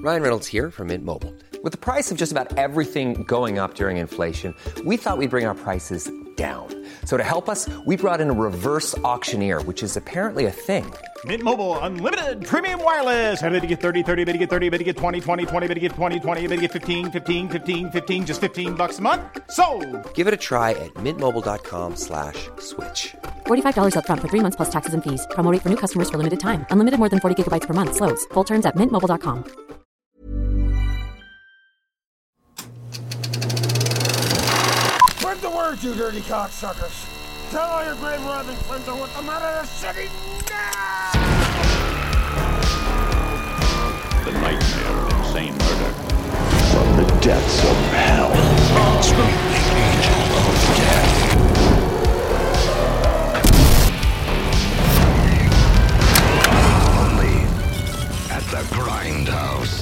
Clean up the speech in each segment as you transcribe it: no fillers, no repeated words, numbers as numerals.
Ryan Reynolds here from Mint Mobile. With the price of just about everything going up during inflation, we thought we'd bring our prices down. So to help us, we brought in a reverse auctioneer, which is apparently a thing. Mint Mobile Unlimited Premium Wireless. How to get 30, 30, bit to get 30, bit to get 20, 20, 20, bit to get 20, 20, bit to get 15, 15, 15, 15, just $15 a month? Sold! Give it a try at mintmobile.com/switch. $45 up front for 3 months plus taxes and fees. Promo rate for new customers for limited time. Unlimited more than 40 gigabytes per month. Slows full terms at mintmobile.com. Spread the word, you dirty cocksuckers. Tell all your grave robbing friends I want them out of the city now! The nightmare of insane murder. From the depths of hell. Screaming angel of death. Only at the Grindhouse.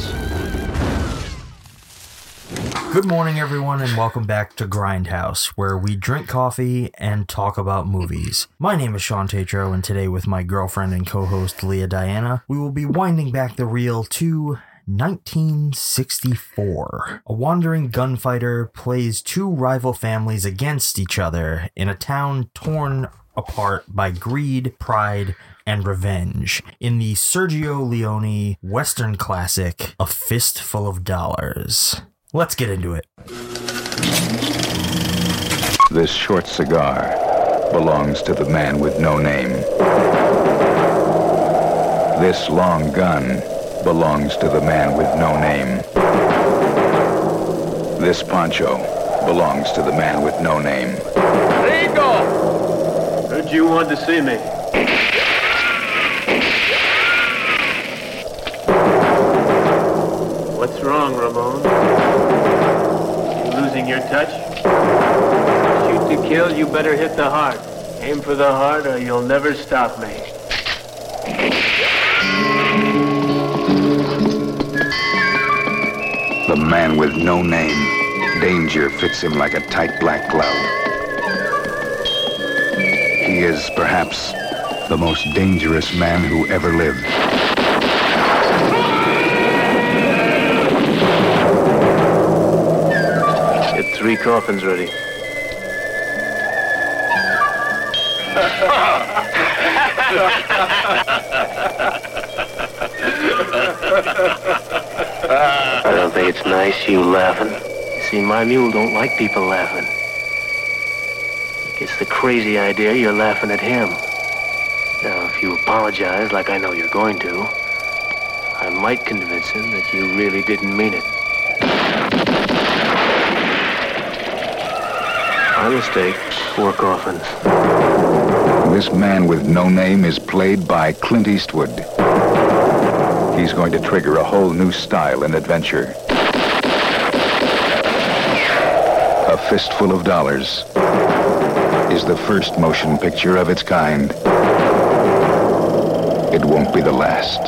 Good morning, everyone, and welcome back to Grindhouse, where we drink coffee and talk about movies. My name is Sean Tatro, and today with my girlfriend and co-host Leah Diana, we will be winding back the reel to 1964. A wandering gunfighter plays two rival families against each other in a town torn apart by greed, pride, and revenge in the Sergio Leone Western classic, A Fistful of Dollars. Let's get into it. This short cigar belongs to the man with no name. This long gun belongs to the man with no name. This poncho belongs to the man with no name. Rico! Heard you wanted to see me. What's wrong, Ramon? You losing your touch? Shoot to kill, you better hit the heart. Aim for the heart or you'll never stop me. The man with no name. Danger fits him like a tight black glove. He is perhaps the most dangerous man who ever lived. Get 3 coffins ready. I don't think it's nice, you laughing. You see, my mule don't like people laughing. He gets the crazy idea you're laughing at him. Now, if you apologize like I know you're going to, I might convince him that you really didn't mean it. My mistake. 4 coffins. This man with no name is played by Clint Eastwood. He's going to trigger a whole new style in adventure. A Fistful of Dollars is the first motion picture of its kind. It won't be the last.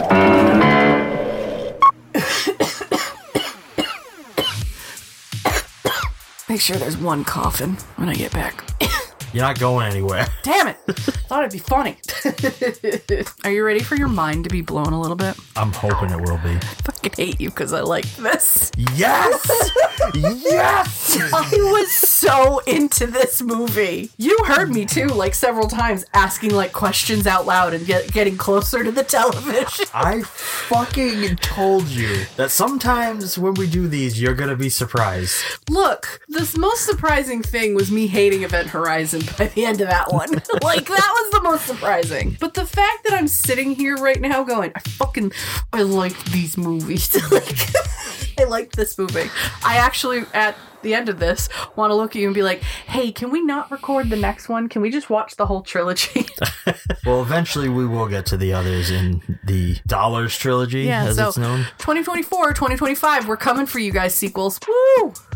Make sure there's 1 coffin when I get back. You're not going anywhere. Damn it! Thought it'd be funny. Are you ready for your mind to be blown a little bit? I'm hoping it will be. I fucking hate you because I like this. Yes! Yes! I was so into this movie. You heard me too, like several times, asking like questions out loud and getting closer to the television. I fucking told you that sometimes when we do these, you're gonna be surprised. Look, the most surprising thing was me hating Event Horizon by the end of that one. Like, that was the most surprising. But the fact that I'm sitting here right now going, I like these movies. Like, I liked this movie. I actually, at the end of this, want to look at you and be like, hey, can we not record the next one? Can we just watch the whole trilogy? Well, eventually we will get to the others in the Dollars trilogy, as it's known. 2024, 2025, we're coming for you guys, sequels. Woo!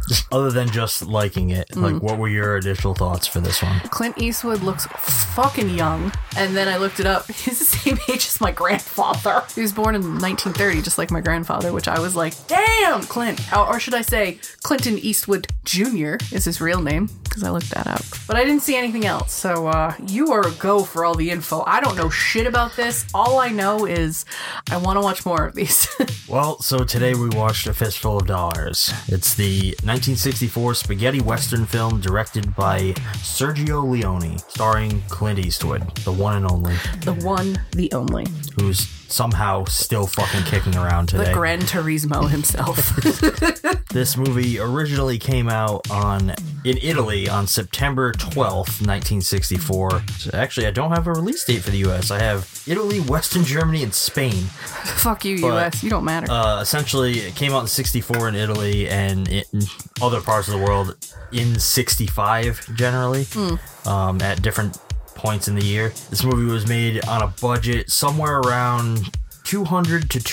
Other than just liking it, like, what were your initial thoughts for this one? Clint Eastwood looks fucking young. And then I looked it up. He's the same age as my grandfather. He was born in 1930, just like my grandfather, which I was like, damn, Clint. Or should I say, Clinton Eastwood Jr. is his real name, because I looked that up. But I didn't see anything else, so you are a go for all the info. I don't know shit about this. All I know is I want to watch more of these. Well, so today we watched A Fistful of Dollars. It's the 1964 spaghetti western film directed by Sergio Leone, starring Clint Eastwood, the one and only. The one, the only. Who's somehow still fucking kicking around today. The Gran Turismo himself. This movie originally came out in Italy on September 12th, 1964. So actually, I don't have a release date for the US. I have Italy, Western Germany, and Spain. Fuck you, US. You don't matter. Essentially, it came out in 64 in Italy and in other parts of the world in 65, generally, at different points in the year. This movie was made on a budget somewhere around $200,000 to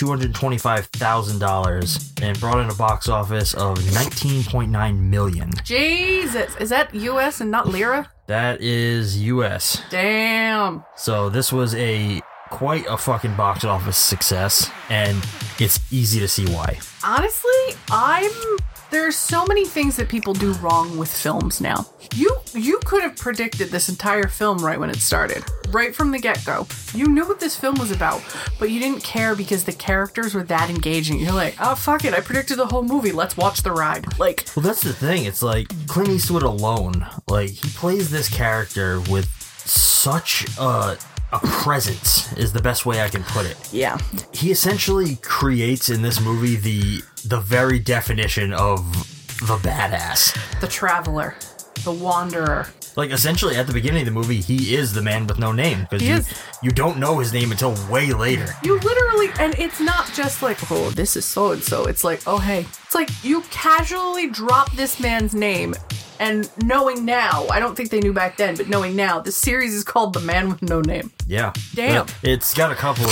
$225,000 and brought in a box office of $19.9 million. Jesus, is that U.S. and not lira? That is U.S. Damn. So this was quite a fucking box office success, and it's easy to see why. Honestly, there's so many things that people do wrong with films now. You could have predicted this entire film right when it started. Right from the get-go. You knew what this film was about, but you didn't care because the characters were that engaging. You're like, oh, fuck it, I predicted the whole movie. Let's watch the ride. Well, that's the thing. It's like Clint Eastwood alone. Like, he plays this character with such a presence is the best way I can put it. Yeah. He essentially creates in this movie the very definition of the badass. The traveler. The wanderer. Like, essentially, at the beginning of the movie, he is the man with no name. Because you don't know his name until way later. You literally, and it's not just like, oh, this is so-and-so. It's like, oh, hey. It's like, you casually drop this man's name, and knowing now, I don't think they knew back then, but knowing now, the series is called The Man with No Name. Yeah. Damn. It's got a couple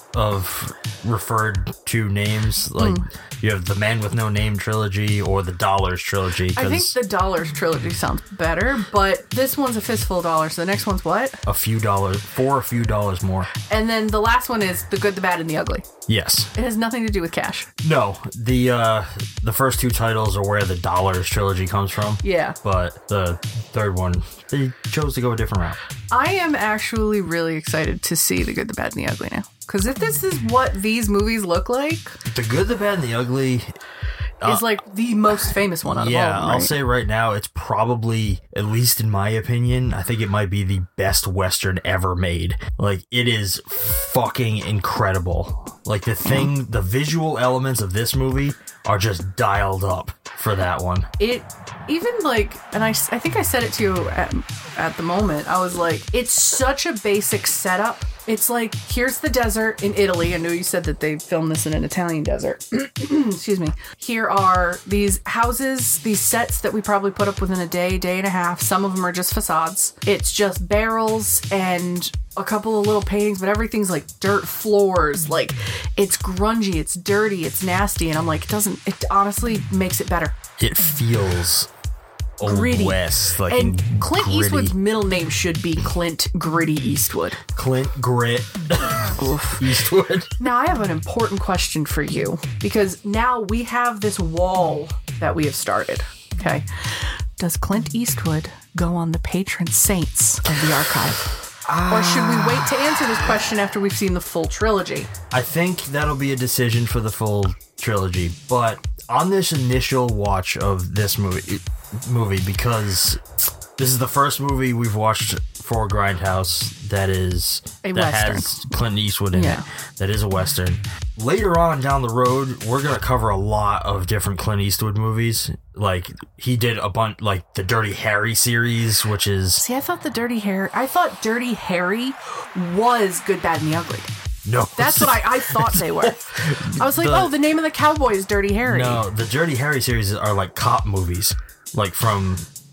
of referred to names, like you have the Man with No Name trilogy or the Dollars trilogy. I think the Dollars trilogy sounds better, but this one's A Fistful of Dollars. The next one's what? A few dollars more. And then the last one is The Good, the Bad, and the Ugly. Yes. It has nothing to do with cash. No, the first two titles are where the Dollars trilogy comes from. Yeah. But the third one, they chose to go a different route. I am actually really excited to see The Good, the Bad, and the Ugly now. Because if this is what these movies look like... The Good, the Bad, and the Ugly... is like the most famous one out of all of them, right? I'll say right now, it's probably, at least in my opinion, I think it might be the best Western ever made. Like, it is fucking incredible. Like, the visual elements of this movie are just dialed up for that one. It, even like, and I think I said it to you at the moment, I was like, it's such a basic setup. It's like, here's the desert in Italy. I know you said that they filmed this in an Italian desert. Excuse me. Here are these houses, these sets that we probably put up within a day and a half. Some of them are just facades. It's just barrels and a couple of little paintings, but everything's like dirt floors. Like, it's grungy, it's dirty, it's nasty. And I'm like, it honestly makes it better. It feels... Gritty. West, like, and Clint gritty. Eastwood's middle name should be Clint Gritty Eastwood. Clint Grit Eastwood. Now I have an important question for you, because now we have this wall that we have started. Okay. Does Clint Eastwood go on the patron saints of the archive? Or should we wait to answer this question after we've seen the full trilogy? I think that'll be a decision for the full trilogy, but on this initial watch of this movie, because this is the first movie we've watched for Grindhouse that has Clint Eastwood in it. That is a Western. Later on down the road, we're going to cover a lot of different Clint Eastwood movies. Like, he did a bunch, like the Dirty Harry series, which is... See, I thought Dirty Harry was Good, Bad, and the Ugly. No. That's what I thought they were. I was like, the name of the cowboy is Dirty Harry. No, the Dirty Harry series are like cop movies. Like from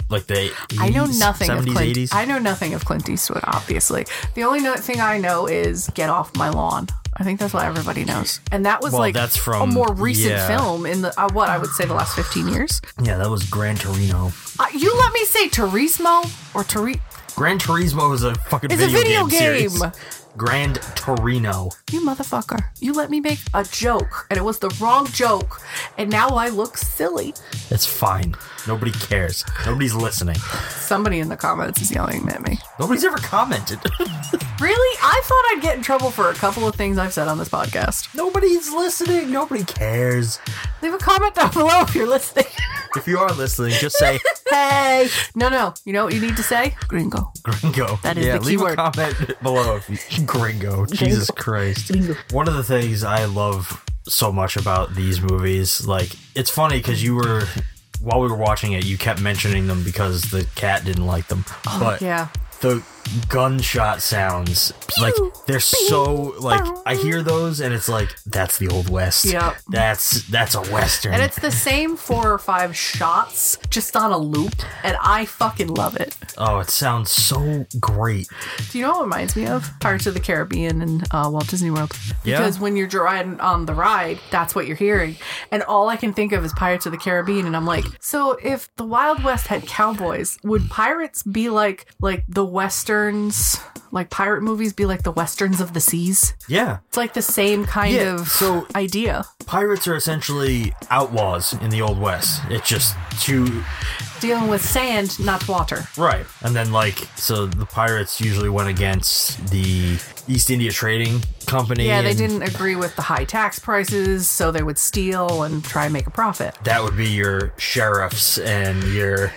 like the 80s, I know nothing 70s, of Clint. 80s. I know nothing of Clint Eastwood. Obviously, the only thing I know is "Get Off My Lawn." I think that's what everybody knows, and that was that's from a more recent film in the what I would say the last 15 years. Yeah, that was Gran Torino. You let me say Turismo or Gran Turismo is a fucking it's video a video game. series. Gran Torino. You motherfucker. You let me make a joke, and it was the wrong joke, and now I look silly. It's fine. Nobody cares. Nobody's listening. Somebody in the comments is yelling at me. Nobody's ever commented. Really? I thought I'd get in trouble for a couple of things I've said on this podcast. Nobody's listening. Nobody cares. Leave a comment down below if you're listening. If you are listening, just say, hey. No. You know what you need to say? Gringo. Gringo. That is the leave keyword. a comment below if you... Gringo. Jesus Christ. Gringo. One of the things I love so much about these movies, like, it's funny because while we were watching it, you kept mentioning them because the cat didn't like them. Oh, but yeah. The gunshot sounds, like, they're so, like, I hear those and it's like, that's the Old West. Yep. That's a Western. And it's the same 4 or 5 shots just on a loop, and I fucking love it. Oh, it sounds so great. Do you know what it reminds me of? Pirates of the Caribbean and Walt Disney World. Yeah. Because when you're driving on the ride, that's what you're hearing. And all I can think of is Pirates of the Caribbean, and I'm like, so if the Wild West had cowboys, would pirates be like the Westerns, like pirate movies be like the Westerns of the seas? Yeah. It's like the same kind of idea. Pirates are essentially outlaws in the Old West. It's just dealing with sand, not water. Right. And then, so the pirates usually went against the East India Trading Company. Yeah, they didn't agree with the high tax prices, so they would steal and try and make a profit. That would be your sheriffs and your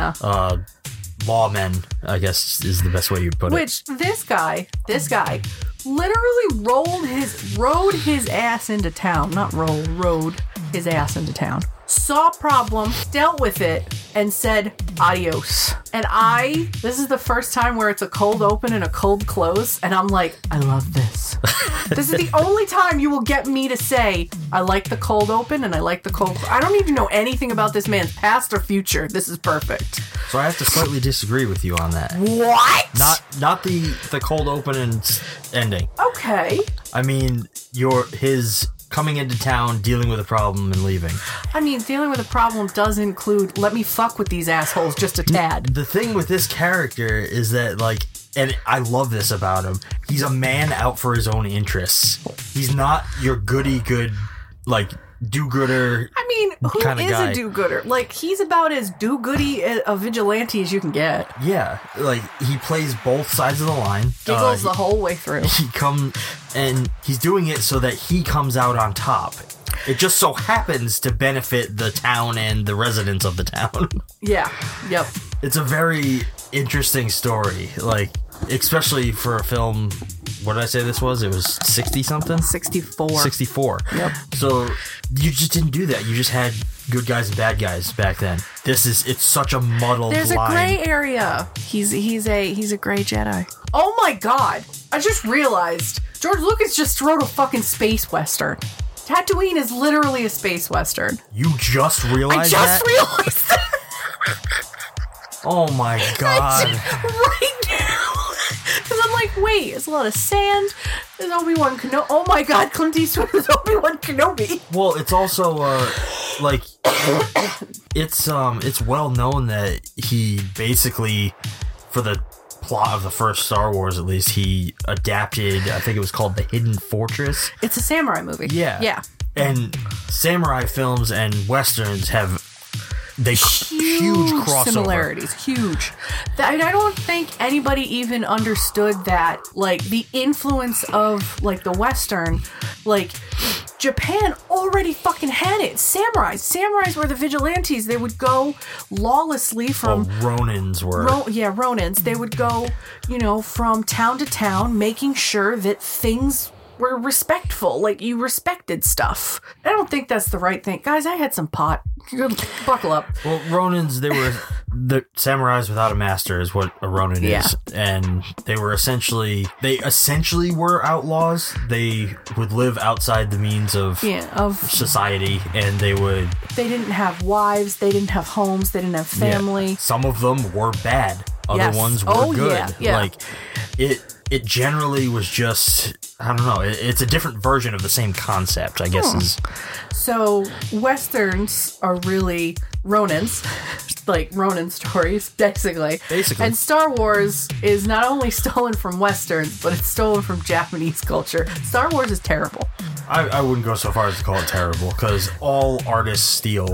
lawmen, I guess is the best way you'd put it. Which this guy literally rode his ass into town. Rode his ass into town. Saw problem, dealt with it, and said adios. And this is the first time where it's a cold open and a cold close, and I'm like, I love this. This is the only time you will get me to say, I like the cold open and I like the cold close. I don't need to know anything about this man's past or future. This is perfect. So I have to slightly disagree with you on that. What? Not the cold open and ending. Okay. I mean, his coming into town, dealing with a problem, and leaving. I mean, dealing with a problem does include, let me fuck with these assholes just a tad. The thing with this character is that, and I love this about him, he's a man out for his own interests. He's not your goody-good, do-gooder. I mean, who is guy. a do-gooder? He's about as do-goody a vigilante as you can get. Yeah, he plays both sides of the line. Giggles the whole way through. And he's doing it so that he comes out on top. It just so happens to benefit the town and the residents of the town. Yeah, yep. It's a very interesting story, especially for a film. What did I say this was? It was 60-something? 64. 64. Yep. So you just didn't do that. You just had good guys and bad guys back then. It's such a muddled There's line. a gray area. He's a gray Jedi. Oh my god. I just realized George Lucas just wrote a fucking space western. Tatooine is literally a space western. You just realized that? I just realized that. Oh my god. Right now. Because I'm like, wait, it's a lot of sand. There's Obi-Wan Kenobi. Oh my god, Clint Eastwood is Obi-Wan Kenobi. Well, it's also, it's well known that he basically, for the plot of the first Star Wars at least, he adapted, I think it was called The Hidden Fortress. It's a samurai movie. Yeah. And samurai films and westerns have huge crossover. Similarities. Huge. I don't think anybody even understood that, the influence of, the Western, Japan already fucking had it. Samurais were the vigilantes. They would go lawlessly from... Ronins were. Ronins. They would go, from town to town, making sure that things were respectful. You respected stuff. I don't think that's the right thing. Guys, I had some pot. Buckle up. Well, Ronins, The samurais without a master is what a Ronin is, and they essentially were outlaws. They would live outside the means of society, and they didn't have wives, they didn't have homes, they didn't have family. Yeah. Some of them were bad, other ones were good. Yeah. Like it generally was just, I don't know, it's a different version of the same concept, I guess. So Westerns are really Ronins, like Ronin stories, basically. And Star Wars is not only stolen from Westerns, but it's stolen from Japanese culture. Star Wars is terrible. I wouldn't go so far as to call it terrible, because all artists steal.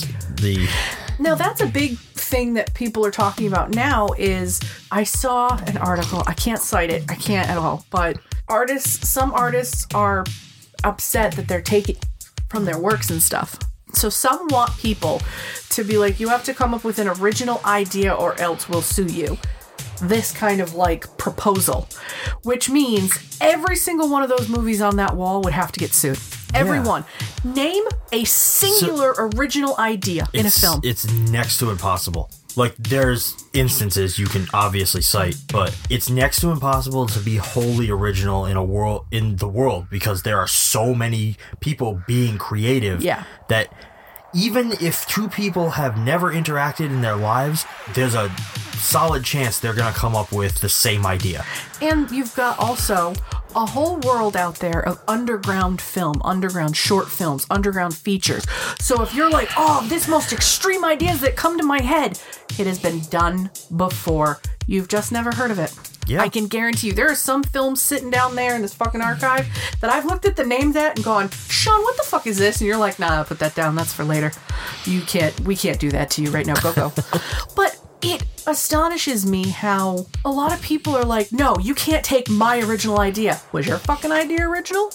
Now, that's a big thing that people are talking about now is I saw an article. I can't cite it. I can't at all. But some artists are upset that they're taking from their works and stuff. So some want people to be like, you have to come up with an original idea or else we'll sue you. This kind of like proposal, which means every single one of those movies on that wall would have to get sued. Everyone. Name a singular original idea in a film. It's next to impossible. Like, there's instances you can obviously cite, but it's next to impossible to be wholly original in the world, because there are so many people being creative that even if two people have never interacted in their lives, there's a solid chance they're going to come up with the same idea. And you've got also a whole world out there of underground film, underground short films, underground features. So if you're like, oh, this most extreme ideas that come to my head, it has been done before. You've just never heard of it. Yeah. I can guarantee you there are some films sitting down there in this fucking archive that I've looked at the names at and gone, Sean, what the fuck is this? And you're like, nah, put that down. That's for later. We can't do that to you right now. Go. But it astonishes me how a lot of people are like, no, you can't take my original idea. Was your fucking idea original?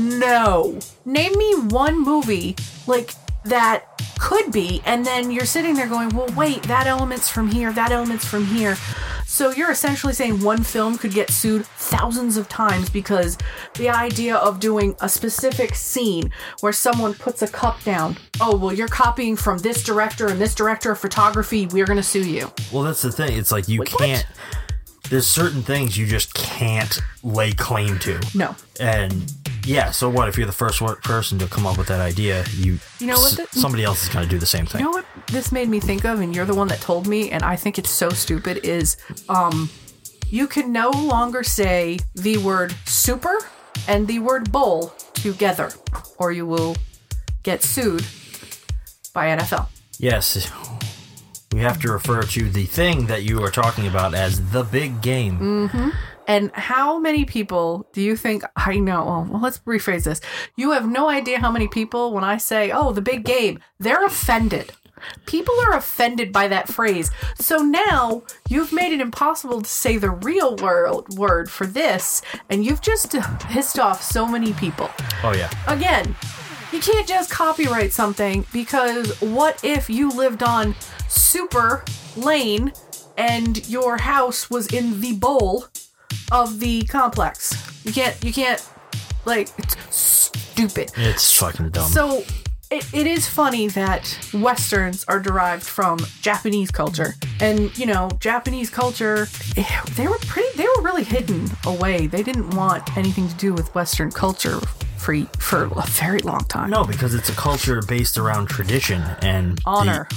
No. Name me one movie like that could be, and then you're sitting there going, well, wait, that element's from here, that element's from here. So you're essentially saying one film could get sued thousands of times because the idea of doing a specific scene where someone puts a cup down, oh, well, you're copying from this director and this director of photography, we're going to sue you. Well, that's the thing. It's like you can't... There's certain things you just can't lay claim to. No. And... yeah, so what if you're the first person to come up with that idea? You know what? Somebody else is going to do the same thing. You know what this made me think of, and you're the one that told me, and I think it's so stupid, is you can no longer say the word super and the word bowl together, or you will get sued by NFL. Yes. We have to refer to the thing that you are talking about as the big game. Mm-hmm. And how many people do you think I know? Well, let's rephrase this. You have no idea how many people, when I say, oh, the big game, they're offended. People are offended by that phrase. So now you've made it impossible to say the real word for this, and you've just pissed off so many people. Oh, yeah. Again, you can't just copyright something, because what if you lived on Super Lane and your house was in the bowl of the complex? You can't, like, it's stupid. It's fucking dumb. So it is funny that Westerns are derived from Japanese culture. And, you know, Japanese culture, they were really hidden away. They didn't want anything to do with Western culture for a very long time. No, because it's a culture based around tradition and honor.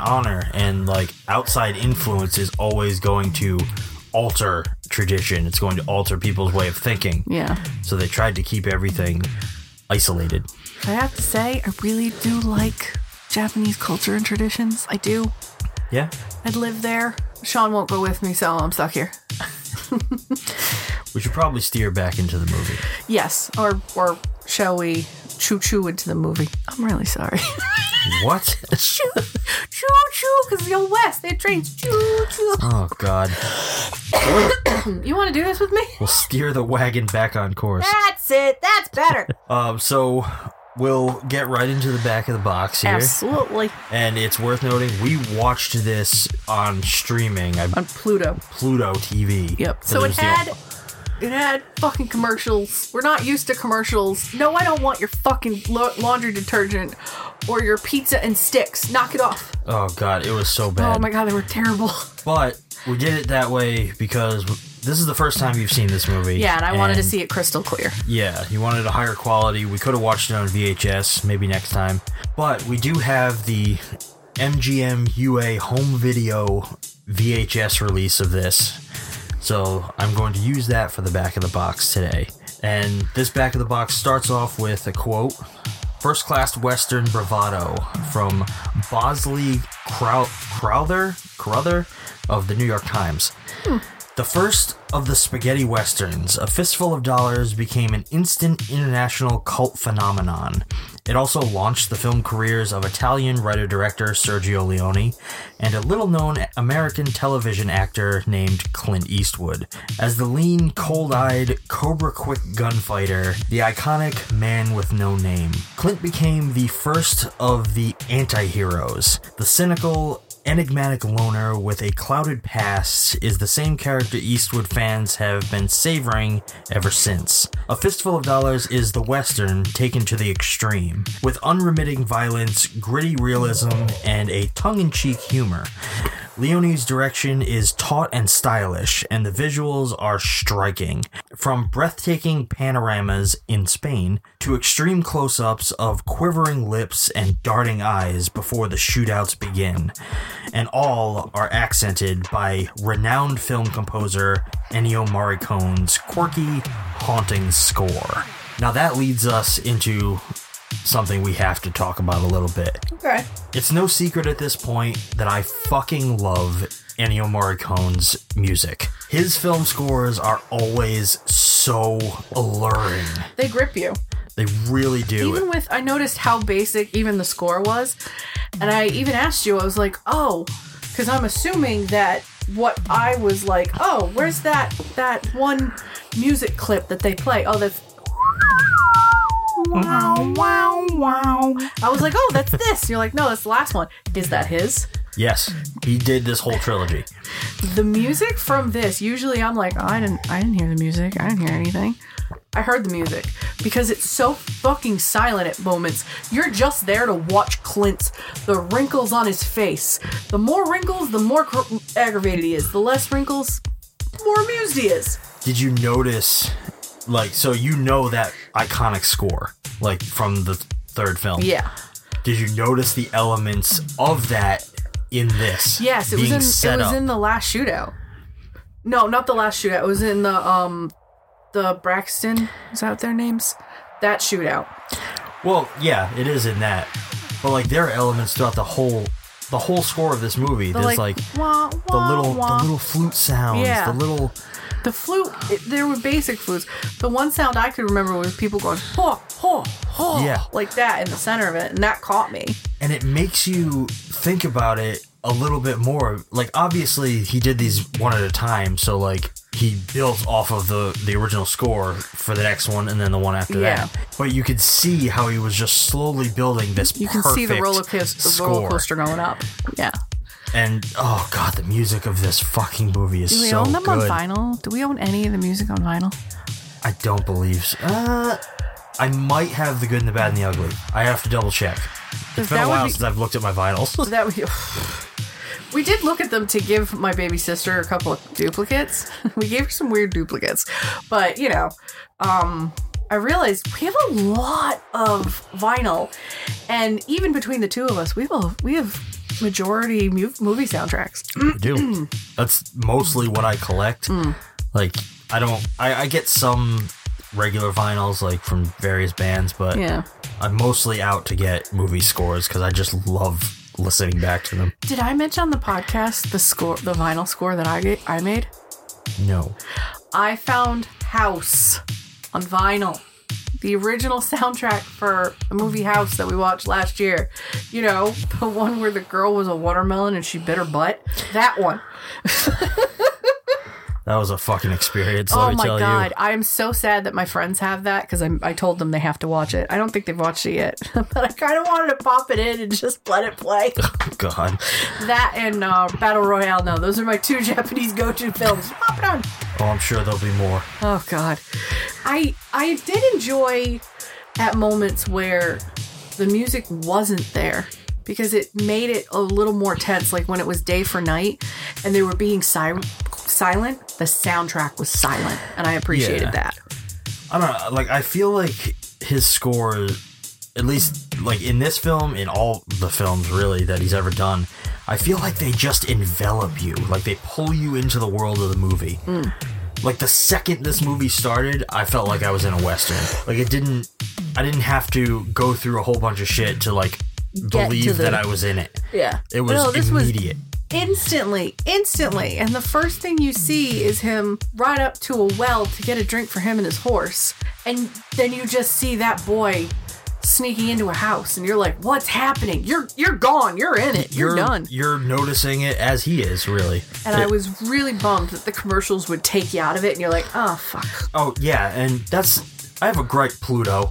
And like outside influence is always going to alter tradition. It's going to alter people's way of thinking. Yeah. So they tried to keep everything isolated. I have to say, I really do like Japanese culture and traditions. I do. Yeah. I'd live there. Sean won't go with me, so I'm stuck here. We should probably steer back into the movie. Yes. Or shall we choo-choo into the movie? I'm really sorry. What? Choo-choo, because the old West, they had trains. Choo-choo. Oh, God. You want to do this with me? We'll steer the wagon back on course. That's it. That's better. So we'll get right into the back of the box here. Absolutely. And it's worth noting, we watched this on streaming. On Pluto. Pluto TV. Yep. So it had It had fucking commercials. We're not used to commercials. No, I don't want your fucking laundry detergent or your pizza and sticks. Knock it off. Oh, God, it was so bad. Oh, my God, they were terrible. But we did it that way because this is the first time you've seen this movie. Yeah, and I wanted to see it crystal clear. Yeah, you wanted a higher quality. We could have watched it on VHS, maybe next time. But we do have the MGM UA home video VHS release of this. So I'm going to use that for the back of the box today. And this back of the box starts off with a quote: "First-class Western bravado" from Bosley Crowther of the New York Times. The first of the spaghetti westerns, A Fistful of Dollars became an instant international cult phenomenon. It also launched the film careers of Italian writer-director Sergio Leone and a little-known American television actor named Clint Eastwood. As the lean, cold-eyed, cobra-quick gunfighter, the iconic man with no name, Clint became the first of the anti-heroes. The cynical, enigmatic loner with a clouded past is the same character Eastwood fans have been savoring ever since. A Fistful of Dollars is the Western taken to the extreme, with unremitting violence, gritty realism, and a tongue-in-cheek humor. Leone's direction is taut and stylish, and the visuals are striking. From breathtaking panoramas in Spain to extreme close-ups of quivering lips and darting eyes before the shootouts begin. And all are accented by renowned film composer Ennio Morricone's quirky, haunting score. Now that leads us into something we have to talk about a little bit. Okay. It's no secret at this point that I fucking love Ennio Morricone's music. His film scores are always so alluring. They grip you. They really do. Even with, I noticed how basic even the score was. And I even asked you, I was like, oh, because I'm assuming that what I was like, oh, where's that one music clip that they play? Oh, that's wow, wow, wow. I was like, oh, that's this. You're like, no, that's the last one. Is that his? Yes, he did this whole trilogy. The music from this, usually I'm like, oh, I didn't hear the music. I didn't hear anything. I heard the music because it's so fucking silent at moments. You're just there to watch the wrinkles on his face. The more wrinkles, the more aggravated he is. The less wrinkles, the more amused he is. Did you notice, so you know that iconic score, from the third film? Yeah. Did you notice the elements of that in this? Yes, it was in the last shootout. No, not the last shootout. It was in the Braxton, is that what their names? That shootout. Well, yeah, it is in that. But there are elements throughout the whole score of this movie. There's wah, wah, the little flute sounds, yeah. The flute, there were basic flutes. The one sound I could remember was people going, ho, ho, ho, yeah, like that in the center of it, and that caught me. And it makes you think about it a little bit more. Obviously, he did these one at a time, so, he built off of the original score for the next one and then the one after that. But you could see how he was just slowly building this perfect You can see the roller coaster going up. Yeah. And, oh, God, the music of this fucking movie is so good. Do we own them on vinyl? Do we own any of the music on vinyl? I don't believe so. I might have The Good and the Bad and the Ugly. I have to double check. It's been a while since I've looked at my vinyls. We did look at them to give my baby sister a couple of duplicates. We gave her some weird duplicates. But, I realized we have a lot of vinyl. And even between the two of us, we have majority movie soundtracks. I do. That's mostly what I collect. I get some regular vinyls like from various bands, but yeah. I'm mostly out to get movie scores because I just love listening back to them. Did I mention on the podcast the vinyl score that I made? No. I found House on vinyl. The original soundtrack for the movie House that we watched last year. You know, the one where the girl was a watermelon and she bit her butt. That one. That was a fucking experience, Oh let me my tell God. you. I am so sad that my friends have that because I told them they have to watch it. I don't think they've watched it yet, but I kind of wanted to pop it in and just let it play. Oh, God. That and Battle Royale. No, those are my two Japanese go-to films. Pop it on. Oh, I'm sure there'll be more. Oh, God. I did enjoy at moments where the music wasn't there because it made it a little more tense, like when it was day for night and they were being silent, the soundtrack was silent, and I appreciated that. I don't know, like, I feel like his score, at least, like, in this film, in all the films, really, that he's ever done, I feel like they just envelop you. Like, they pull you into the world of the movie. Like, the second this movie started, I felt like I was in a Western. Like, I didn't have to go through a whole bunch of shit to, like, believe that I was in it. Yeah. It was immediate. Instantly. And the first thing you see is him ride up to a well to get a drink for him and his horse. And then you just see that boy sneaking into a house and you're like, what's happening? You're gone. You're in it. You're done. You're noticing it as he is, really. And I was really bummed that the commercials would take you out of it and you're like, oh, fuck. Oh, yeah. And I have a gripe, Pluto.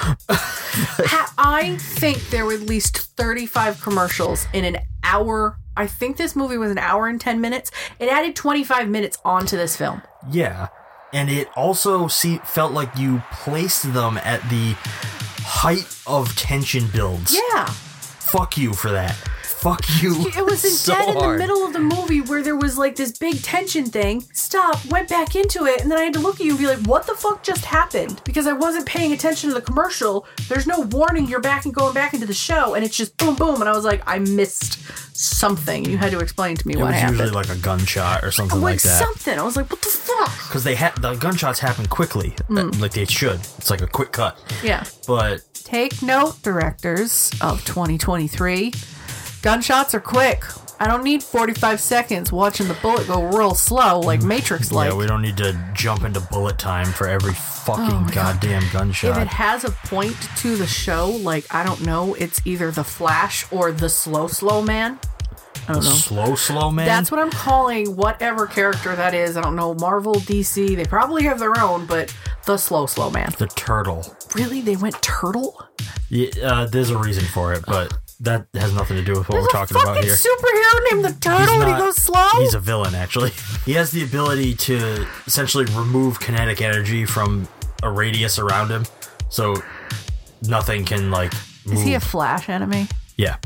I think there were at least 35 commercials in an hour. I think this movie was an hour and 10 minutes. It added 25 minutes onto this film. Yeah. And it also felt like you placed them at the height of tension builds. Yeah. Fuck you for that. Fuck you. It was so dead in the hard. middle of the movie where there was like this big tension thing. Stop, went back into it, and then I had to look at you and be like, what the fuck just happened? Because I wasn't paying attention to the commercial. There's no warning you're back and going back into the show, and it's just boom, boom. And I was like, I missed something. You had to explain to me what happened. It was usually like a gunshot or something like like that. Something. I was like, what the fuck? Because the gunshots happen quickly, like they should. It's like a quick cut. Yeah. But take note, directors of 2023. Gunshots are quick. I don't need 45 seconds watching the bullet go real slow like Matrix-like. Yeah, we don't need to jump into bullet time for every fucking goddamn gunshot. If it has a point to the show, like, I don't know, it's either the Flash or the Slow Man. I don't know. Slow Man? That's what I'm calling whatever character that is. I don't know, Marvel, DC, they probably have their own, but the Slow Man. The Turtle. Really? They went Turtle? Yeah, there's a reason for it, but that has nothing to do with what we're talking about here. There's a fucking superhero named the Turtle and he goes slow? He's a villain, actually. He has the ability to essentially remove kinetic energy from a radius around him, so nothing can, like, move. Is he a Flash enemy? Yeah.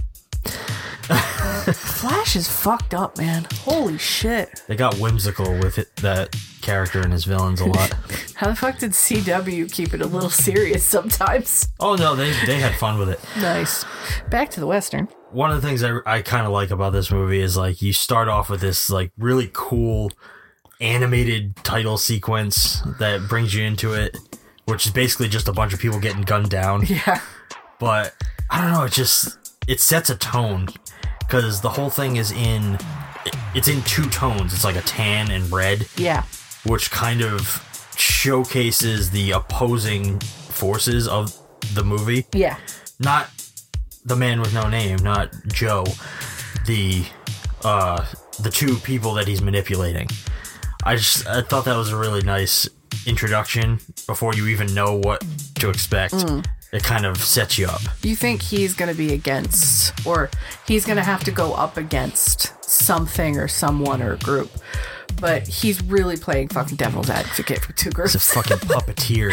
Flash is fucked up, man. Holy shit. They got whimsical with that character and his villains a lot. How the fuck did CW keep it a little serious sometimes? Oh, no, they had fun with it. Nice. Back to the Western. One of the things I kind of like about this movie is, like, you start off with this, like, really cool animated title sequence that brings you into it, which is basically just a bunch of people getting gunned down. Yeah. But, I don't know, it sets a tone, because the whole thing is it's in two tones. It's like a tan and red. Yeah. Which kind of showcases the opposing forces of the movie. Yeah. Not the man with no name, not Joe. The two people that he's manipulating. I thought that was a really nice introduction before you even know what to expect. It kind of sets you up. You think he's going to be against, or he's going to have to go up against something or someone or a group, but he's really playing fucking devil's advocate for two groups. He's a fucking puppeteer.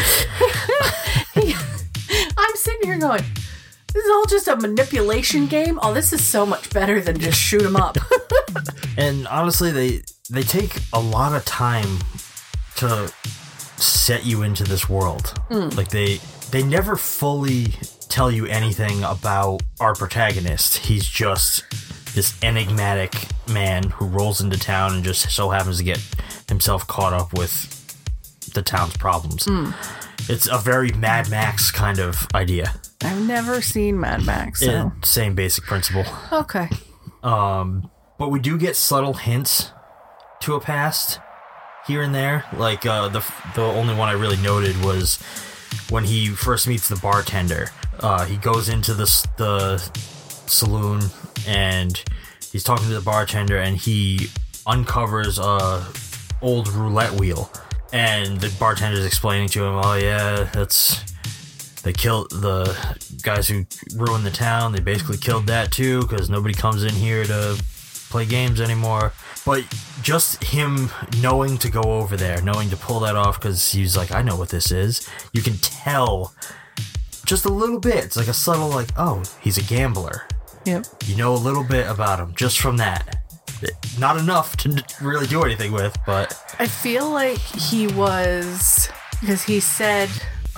I'm sitting here going, this is all just a manipulation game? Oh, this is so much better than just shoot him up. And honestly, they take a lot of time to set you into this world. Like, they never fully tell you anything about our protagonist. He's just this enigmatic man who rolls into town and just so happens to get himself caught up with the town's problems. It's a very Mad Max kind of idea. I've never seen Mad Max, so. Same basic principle. Okay. But we do get subtle hints to a past here and there. Like, the only one I really noted was when he first meets the bartender. He goes into the saloon and he's talking to the bartender, and he uncovers a old roulette wheel. And the bartender's explaining to him, oh yeah, they killed the guys who ruined the town. They basically killed that too, because nobody comes in here to play games anymore. But just him knowing to go over there, knowing to pull that off, because he's like, I know what this is. You can tell just a little bit. It's like a subtle, like, oh, he's a gambler. Yep. You know a little bit about him just from that. Not enough to really do anything with, but... I feel like he was... Because he said...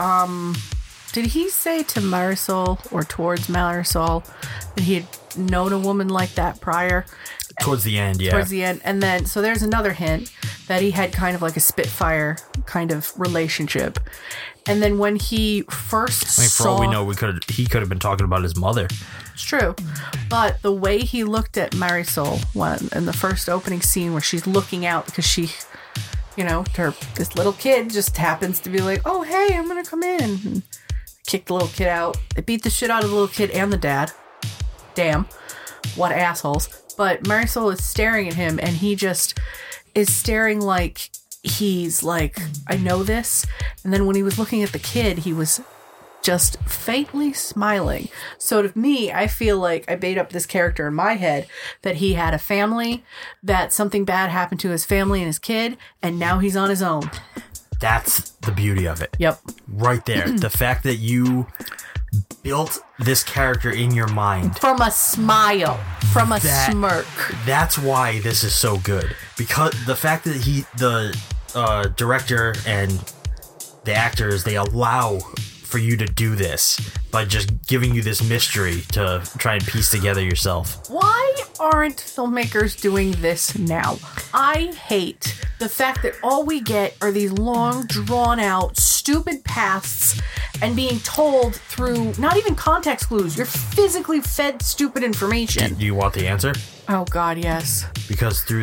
did he say to Marisol, or towards Marisol, that he had known a woman like that prior? Towards the end, yeah. Towards the end. And then, so there's another hint that he had kind of like a Spitfire kind of relationship. And then when he first for all we know, he could have been talking about his mother. It's true. But the way he looked at Marisol in the first opening scene where she's looking out because she, this little kid just happens to be like, oh, hey, I'm going to come in. And kick the little kid out. They beat the shit out of the little kid and the dad. Damn. What assholes. But Marisol is staring at him, and he just is staring like he's like, I know this. And then when he was looking at the kid, he was just faintly smiling. So to me, I feel like I made up this character in my head that he had a family, that something bad happened to his family and his kid, and now he's on his own. That's the beauty of it. Yep. Right there. The fact that you built this character in your mind. From a smile. From a smirk. That's why this is so good. Because the fact that the director and the actors, they allow for you to do this by just giving you this mystery to try and piece together yourself. Why aren't filmmakers doing this now? I hate the fact that all we get are these long, drawn-out, stupid pasts and being told through not even context clues. You're physically fed stupid information. Do you want the answer? Oh, God, yes. Because through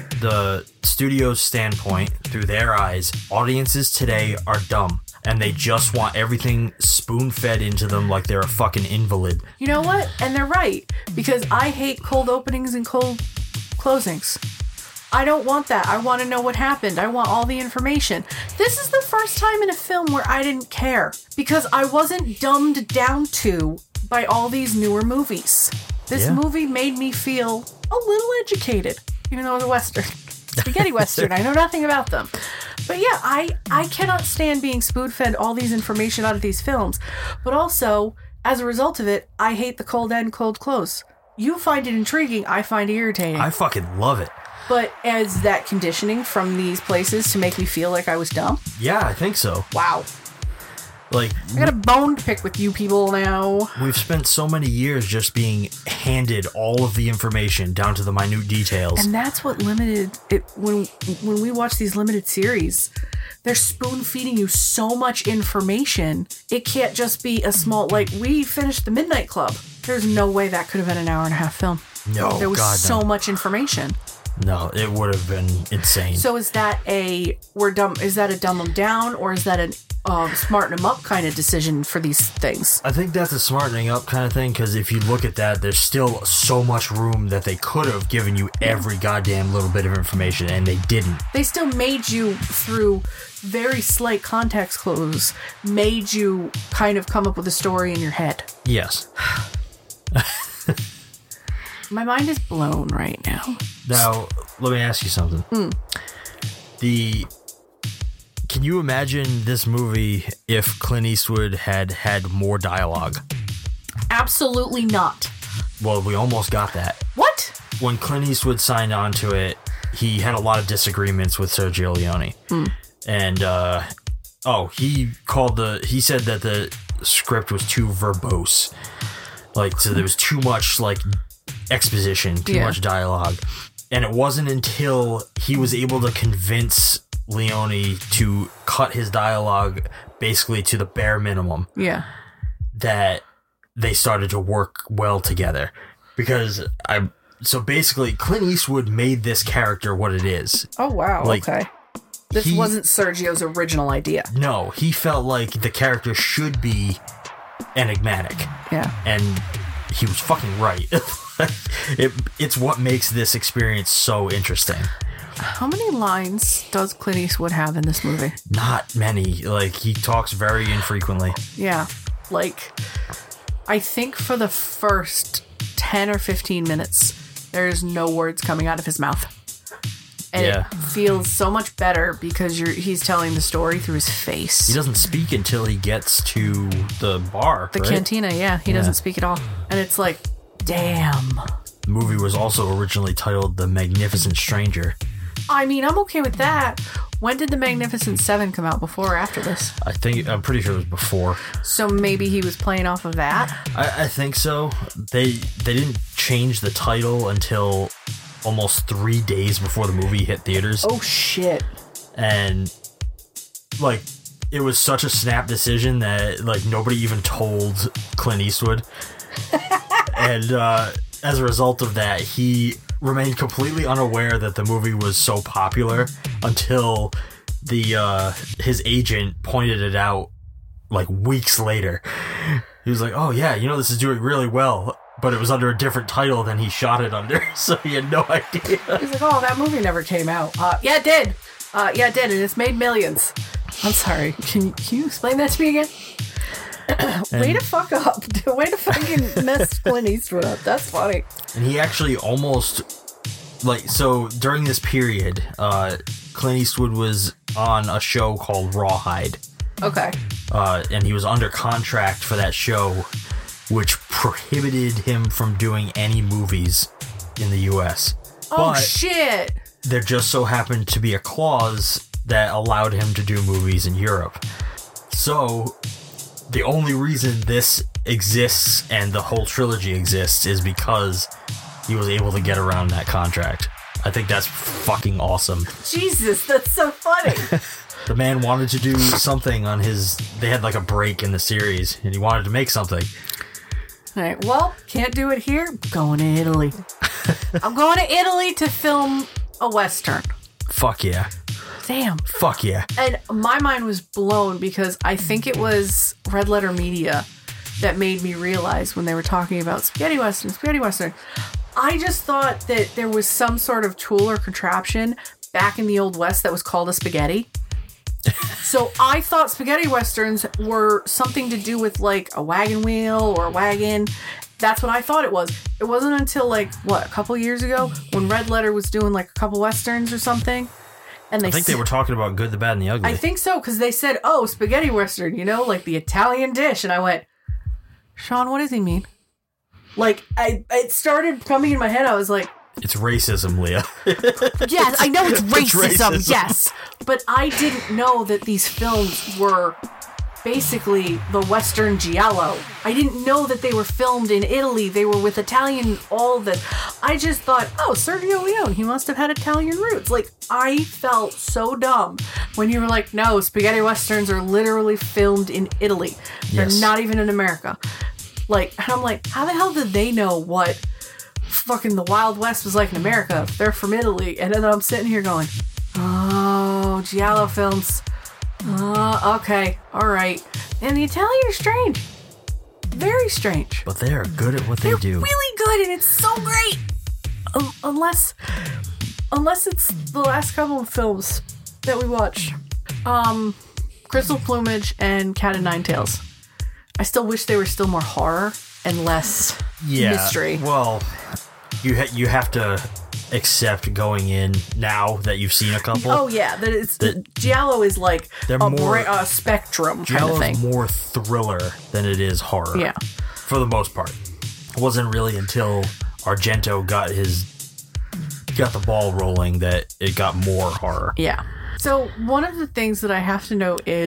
the studio's standpoint, through their eyes, audiences today are dumb. And they just want everything spoon-fed into them like they're a fucking invalid. You know what? And they're right. Because I hate cold openings and cold closings. I don't want that. I want to know what happened. I want all the information. This is the first time in a film where I didn't care. Because I wasn't dumbed down to by all these newer movies. This movie made me feel a little educated. Even though it was a Western. Spaghetti Western. I know nothing about them. But yeah, I cannot stand being spoon-fed all these information out of these films. But also, as a result of it, I hate the cold end, cold close. You find it intriguing, I find it irritating. I fucking love it. But as that conditioning from these places to make me feel like I was dumb? Yeah, I think so. Wow. Like, I got a bone to pick with you people now. We've spent so many years just being handed all of the information down to the minute details. And that's what limited it when we watch these limited series. They're spoon feeding you so much information. It can't just be a small, like, we finished The Midnight Club. There's no way that could have been an hour and a half film. No, there was so much information. No, it would have been insane. So is that a dumb them down, or is that a smarten them up kind of decision for these things? I think that's a smartening up kind of thing, because if you look at that, there's still so much room that they could have given you every goddamn little bit of information, and they didn't. They still made you, through very slight context clues, made you kind of come up with a story in your head. Yes. My mind is blown right now. Now, let me ask you something. Can you imagine this movie if Clint Eastwood had more dialogue? Absolutely not. Well, we almost got that. What? When Clint Eastwood signed on to it, he had a lot of disagreements with Sergio Leone. And, he said that the script was too verbose. Like, so there was too much, like, exposition, too much dialogue. And it wasn't until he was able to convince Leone to cut his dialogue basically to the bare minimum that they started to work well together. Because so basically Clint Eastwood made this character what it is. Oh wow, like, okay. This wasn't Sergio's original idea. No, he felt like the character should be enigmatic. Yeah. And he was fucking right. It's what makes this experience so interesting. How many lines does Clint Eastwood have in this movie? Not many. Like, he talks very infrequently. Yeah. Like, I think for the first 10 or 15 minutes, there's no words coming out of his mouth. And it feels so much better because he's telling the story through his face. He doesn't speak until he gets to the bar, The cantina, yeah. He doesn't speak at all. And it's like, damn. The movie was also originally titled The Magnificent Stranger. I mean, I'm okay with that. When did The Magnificent Seven come out? Before or after this? I'm pretty sure it was before. So maybe he was playing off of that? I think so. They didn't change the title until almost 3 days before the movie hit theaters. Oh, shit. And, like, it was such a snap decision that, like, nobody even told Clint Eastwood. And as a result of that, he remained completely unaware that the movie was so popular until his agent pointed it out, like, weeks later. He was like, oh, yeah, this is doing really well. But it was under a different title than he shot it under, so he had no idea. He's like, oh, that movie never came out. Yeah, it did. Yeah, it did, and it's made millions. I'm sorry. Can you explain that to me again? Way to fuck up. Way to fucking mess Clint Eastwood up. That's funny. And he actually almost, so during this period, Clint Eastwood was on a show called Rawhide. Okay. And he was under contract for that show, which prohibited him from doing any movies in the U.S. Oh, shit! There just so happened to be a clause that allowed him to do movies in Europe. So, the only reason this exists and the whole trilogy exists is because he was able to get around that contract. I think that's fucking awesome. Jesus, that's so funny! The man wanted to do something on his... They had like a break in the series, and he wanted to make something. All right, well, can't do it here. I'm going to Italy. I'm going to Italy to film a Western. Fuck yeah. Damn. Fuck yeah. And my mind was blown because I think it was Red Letter Media that made me realize when they were talking about spaghetti Western. I just thought that there was some sort of tool or contraption back in the Old West that was called a spaghetti. So I thought spaghetti westerns were something to do with like a wagon wheel or a wagon. That's what I thought it was. It wasn't until a couple years ago when Red Letter was doing like a couple westerns or something. And I think they were talking about Good, the Bad, and the Ugly. I think so, because they said, oh, spaghetti western, like the Italian dish. And I went, Sean, what does he mean? Like, it started coming in my head. I was like, it's racism, Leah. Yes, I know it's racism, yes. But I didn't know that these films were basically the Western Giallo. I didn't know that they were filmed in Italy. They were with Italian, all that. I just thought, oh, Sergio Leone, he must have had Italian roots. Like, I felt so dumb when you were like, no, spaghetti westerns are literally filmed in Italy. They're not even in America. Like, and I'm like, how the hell did they know what fucking the Wild West was like in America? They're from Italy. And then I'm sitting here going, oh, Giallo films. Okay, all right. And the Italian are strange. Very strange. But they are good at what they do. They're really good, and it's so great. Unless it's the last couple of films that we watched. Crystal Plumage and Cat o' Nine Tails. I still wish they were still more horror and less mystery. Well, you have to accept going in now that you've seen a couple. Oh yeah, that it's Giallo is like a spectrum kind of thing. Giallo's more thriller than it is horror. Yeah, for the most part. It wasn't really until Argento got the ball rolling that it got more horror. Yeah. So one of the things that I have to know is,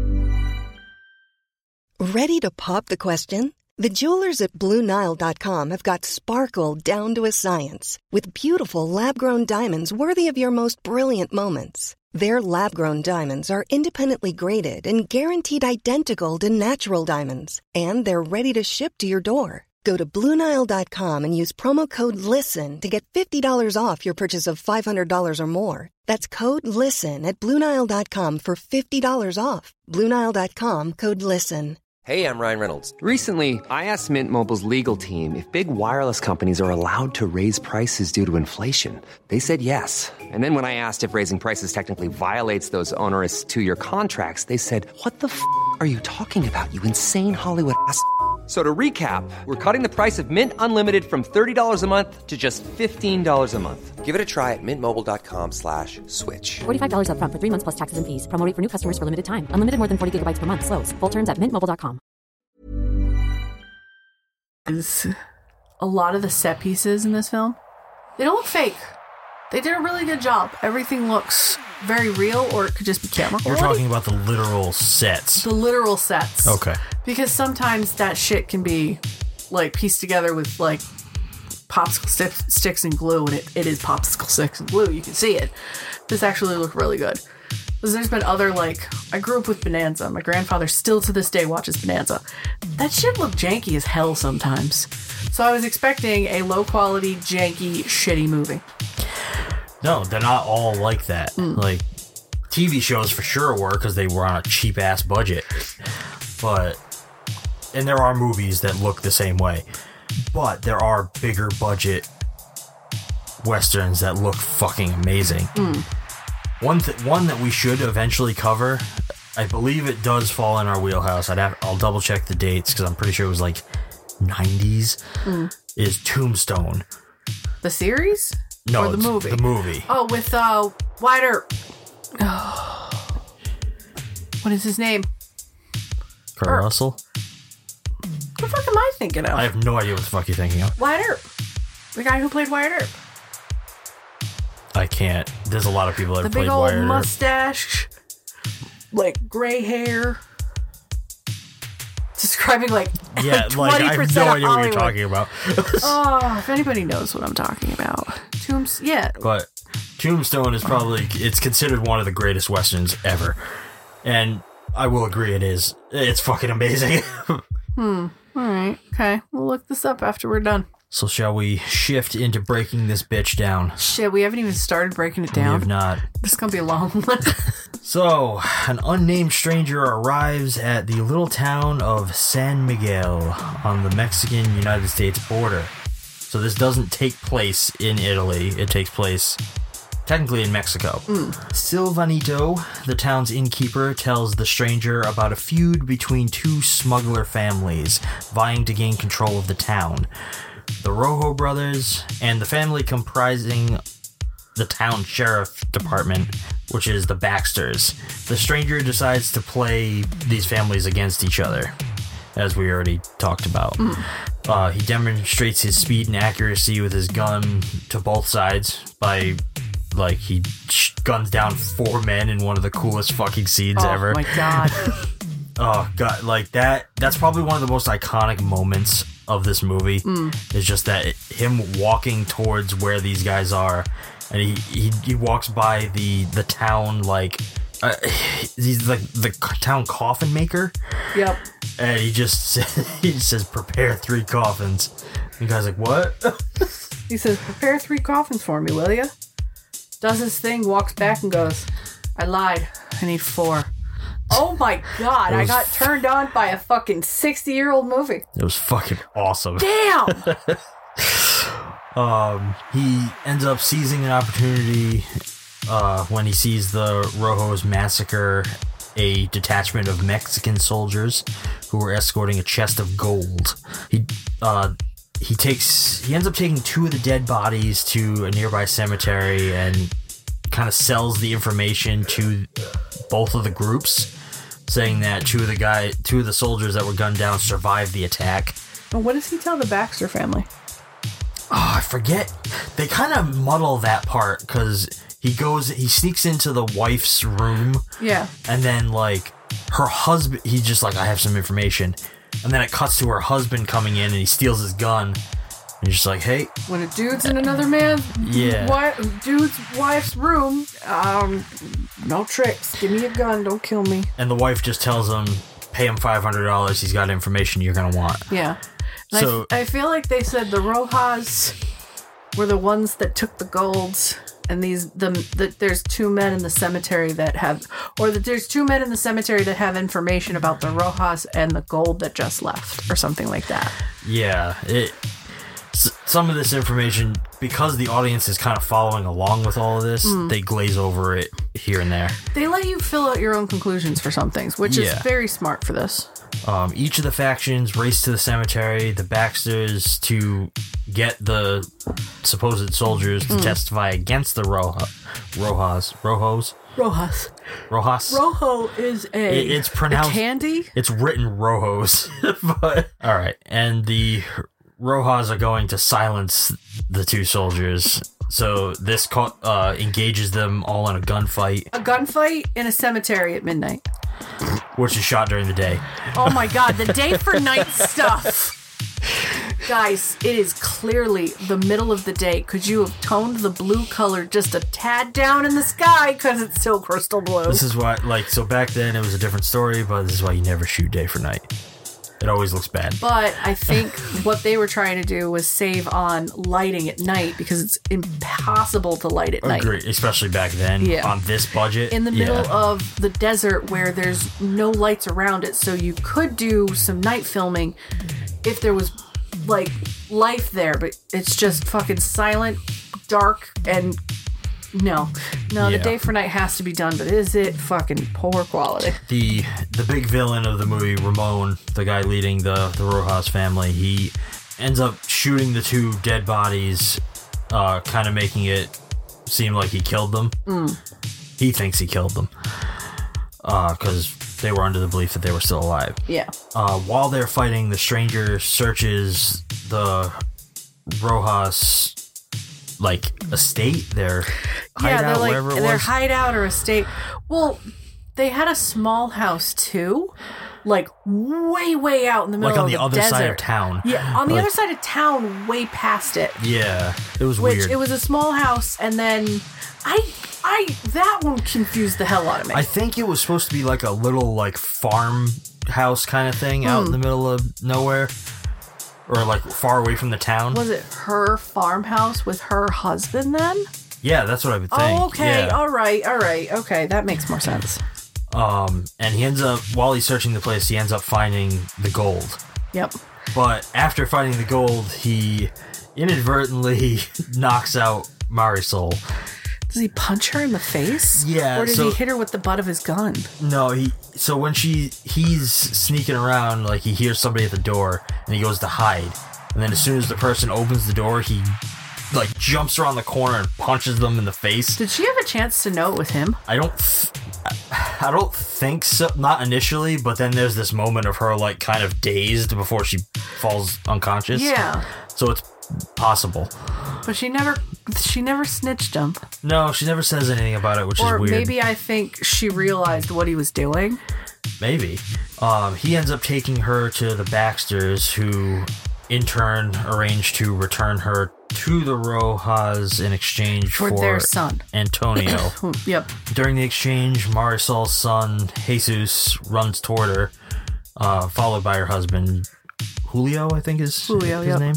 ready to pop the question? The jewelers at BlueNile.com have got sparkle down to a science with beautiful lab-grown diamonds worthy of your most brilliant moments. Their lab-grown diamonds are independently graded and guaranteed identical to natural diamonds, and they're ready to ship to your door. Go to BlueNile.com and use promo code LISTEN to get $50 off your purchase of $500 or more. That's code LISTEN at BlueNile.com for $50 off. BlueNile.com, code LISTEN. Hey, I'm Ryan Reynolds. Recently, I asked Mint Mobile's legal team if big wireless companies are allowed to raise prices due to inflation. They said yes. And then when I asked if raising prices technically violates those onerous 2-year contracts, they said, "What the f*** are you talking about, you insane Hollywood ass?" So to recap, we're cutting the price of Mint Unlimited from $30 a month to just $15 a month. Give it a try at mintmobile.com/switch. $45 up front for 3 months plus taxes and fees. Promo rate for new customers for limited time. Unlimited more than 40 gigabytes per month. Slows full terms at mintmobile.com. A lot of the set pieces in this film, they don't look fake. They did a really good job. Everything looks very real, or it could just be camera You're quality. talking about the literal sets. The literal sets. Okay. Because sometimes that shit can be like pieced together with like popsicle sticks and glue, and it is popsicle sticks and glue. You can see it. This actually looked really good. Because there's been other, like, I grew up with Bonanza. My grandfather still to this day watches Bonanza. That shit looked janky as hell sometimes. So I was expecting a low quality, janky, shitty movie. No, they're not all like that. Like, TV shows for sure were, because they were on a cheap ass budget. And there are movies that look the same way. But there are bigger budget westerns that look fucking amazing. One that we should eventually cover, I believe it does fall in our wheelhouse. I'll double check the dates because I'm pretty sure it was like 90s. Is Tombstone. The series? No, or the movie? The movie. Oh, with Wyatt Earp. Oh. What is his name? Kurt Russell? What the fuck am I thinking of? I have no idea what the fuck you're thinking of. Wyatt Earp. The guy who played Wyatt Earp. I can't. There's a lot of people that have The big played old Wyatt Earp. mustache, like gray hair. Describing like Yeah, like I have no idea what you're talking about. Oh, if anybody knows what I'm talking about, But Tombstone is probably, it's considered one of the greatest westerns ever, and I will agree it is. It's fucking amazing. All right. Okay. We'll look this up after we're done. So shall we shift into breaking this bitch down? Shit, we haven't even started breaking it down. We have not. This is gonna be a long one. So, an unnamed stranger arrives at the little town of San Miguel on the Mexican-United States border. So this doesn't take place in Italy. It takes place technically in Mexico. Silvanito, the town's innkeeper, tells the stranger about a feud between two smuggler families vying to gain control of the town. The Rojo brothers and the family comprising the town sheriff department, which is the Baxters. The stranger decides to play these families against each other, as we already talked about. He demonstrates his speed and accuracy with his gun to both sides by, like, he guns down 4 men in one of the coolest fucking scenes ever. Oh my god. Oh god, like that's probably one of the most iconic moments of this movie. Is just that him walking towards where these guys are, and he walks by the town, like he's like the town coffin maker. Yep. And he just says prepare 3 coffins. And the guy's like, what? He says, prepare 3 coffins for me, will ya? Does his thing, walks back and goes, I lied, I need 4. Oh my god, I got turned on by a fucking 60-year-old movie. It was fucking awesome. Damn! He ends up seizing an opportunity when he sees the Rojos massacre a detachment of Mexican soldiers who were escorting a chest of gold. He ends up taking 2 of the dead bodies to a nearby cemetery and kind of sells the information to both of the groups, saying that 2 of the soldiers that were gunned down survived the attack. And what does he tell the Baxter family? Oh, I forget. They kind of muddle that part because he sneaks into the wife's room. Yeah. And then, like, her husband, he's just like, I have some information. And then it cuts to her husband coming in and he steals his gun. And he's just like, hey. When a dude's in another man's dude's wife's room, no tricks. Give me a gun. Don't kill me. And the wife just tells him, pay him $500. He's got information you're going to want. Yeah. And So I feel like they said the Rojas were the ones that took the golds, and there's two men in the cemetery that have information about the Rojas and the gold that just left, or something like that. Yeah, some of this information, because the audience is kind of following along with all of this, they glaze over it here and there. They let you fill out your own conclusions for some things, which is very smart for this. Each of the factions race to the cemetery, the Baxters to get the supposed soldiers to testify against the Rojas. Rojo is it's pronounced a candy? It's written Rojos. But all right, and the Rojas are going to silence the two soldiers. So this engages them all in a gunfight. A gunfight in a cemetery at midnight. Which is shot during the day. Oh my god, the day for night stuff. Guys, it is clearly the middle of the day. Could you have toned the blue color just a tad down in the sky? Because it's still crystal blue. This is why, so back then it was a different story, but this is why you never shoot day for night. It always looks bad. But I think what they were trying to do was save on lighting at night, because it's impossible to light at night. Agreed, especially back then on this budget. In the middle of the desert where there's no lights around it, so you could do some night filming if there was life there, but it's just fucking silent, dark, and no, the day for night has to be done, but is it fucking poor quality? The big villain of the movie, Ramon, the guy leading the Rojas family, he ends up shooting the two dead bodies, kind of making it seem like he killed them. He thinks he killed them because they were under the belief that they were still alive. Yeah. While they're fighting, the stranger searches the Rojas estate, their hideout, wherever it was. Their hideout or estate. Well, they had a small house too, way out in the middle of the desert. On the other side of town. Yeah, on the other side of town, way past it. Yeah, it was weird. It was a small house, and then that one confused the hell out of me. I think it was supposed to be like a little farmhouse kind of thing out in the middle of nowhere. Or far away from the town. Was it her farmhouse with her husband then? Yeah, that's what I would think. Oh, okay. Yeah. All right. Okay, that makes more sense. And he ends up, while he's searching the place, he ends up finding the gold. Yep. But after finding the gold, he inadvertently knocks out Marisol. Does he punch her in the face? Yeah. Or does he hit her with the butt of his gun? No, so when he's sneaking around, he hears somebody at the door, and he goes to hide. And then as soon as the person opens the door, he jumps around the corner and punches them in the face. Did she have a chance to know it was him? I don't think so. Not initially, but then there's this moment of her kind of dazed before she falls unconscious. Yeah. So it's possible. But she never snitched him. No, she never says anything about it, which is weird. Or maybe I think she realized what he was doing. Maybe. He ends up taking her to the Baxters, who in turn arrange to return her to the Rojas in exchange for their son, Antonio. Yep. During the exchange, Marisol's son, Jesus, runs toward her, followed by her husband, Julio, I think is his name.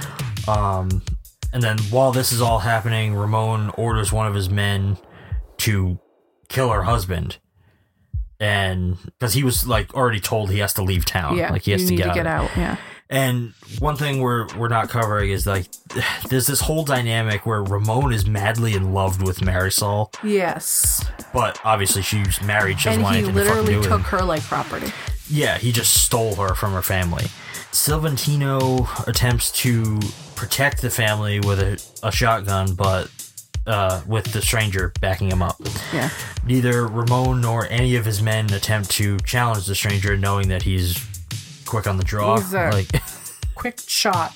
And then while this is all happening, Ramon orders one of his men to kill her husband. And because he was already told he has to leave town. Yeah, he has to get out. Yeah. And one thing we're not covering is there's this whole dynamic where Ramon is madly in love with Marisol. Yes. But obviously she's married. She doesn't want anything to fucking do with him. And he literally took her like property. Yeah, he just stole her from her family. Silvantino attempts to protect the family with a shotgun, but with the stranger backing him up. Yeah. Neither Ramon nor any of his men attempt to challenge the stranger, knowing that he's quick on the draw. He's a quick shot.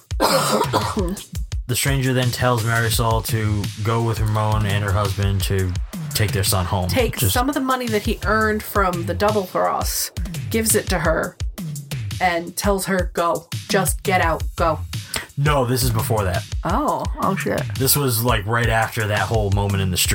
The stranger then tells Marisol to go with Ramon and her husband to take their son home. Take some of the money that he earned from the double cross, gives it to her, and tells her, go. Just get out. Go. No, this is before that. Oh shit. This was right after that whole moment in the street.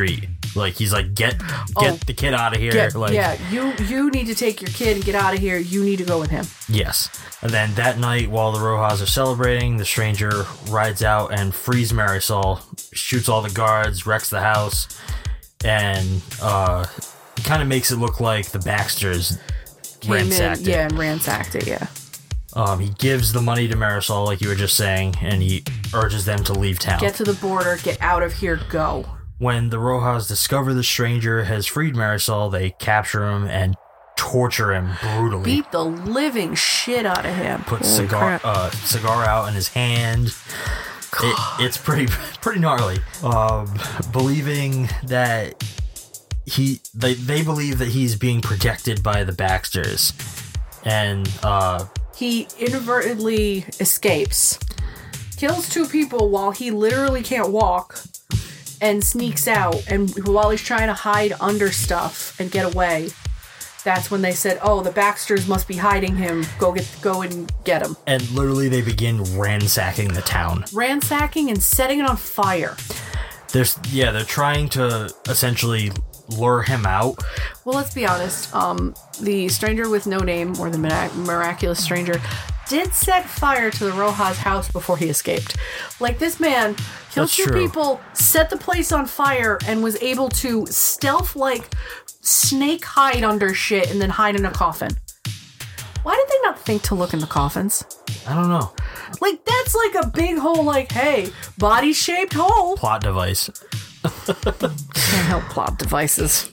Like, he's like, get the kid out of here. You need to take your kid and get out of here. You need to go with him. Yes. And then that night, while the Rojas are celebrating, the stranger rides out and frees Marisol, shoots all the guards, wrecks the house, and kind of makes it look like the Baxters ransacked it. And ransacked it, yeah. He gives the money to Marisol, like you were just saying, and he urges them to leave town. Get to the border, get out of here, go. When the Rojas discover the stranger has freed Marisol, they capture him and torture him brutally. Beat the living shit out of him. Put cigar out in his hand. It's pretty gnarly. Believing that they believe that he's being protected by the Baxters, and he inadvertently escapes, kills 2 people while he literally can't walk, and sneaks out. And while he's trying to hide under stuff and get away, that's when they said, "Oh, the Baxters must be hiding him. Go and get him." And literally, they begin ransacking the town, ransacking and setting it on fire. They're trying to essentially lure him out. Well, let's be honest. The stranger with no name, or the miraculous stranger, did set fire to the Rojas house before he escaped. Like, this man killed 2 people, set the place on fire, and was able to stealth, like, snake hide under shit and then hide in a coffin. Why did they not think to look in the coffins? I don't know. Like, that's like a big hole, like, hey, body-shaped hole. Plot device. Can't help plot devices.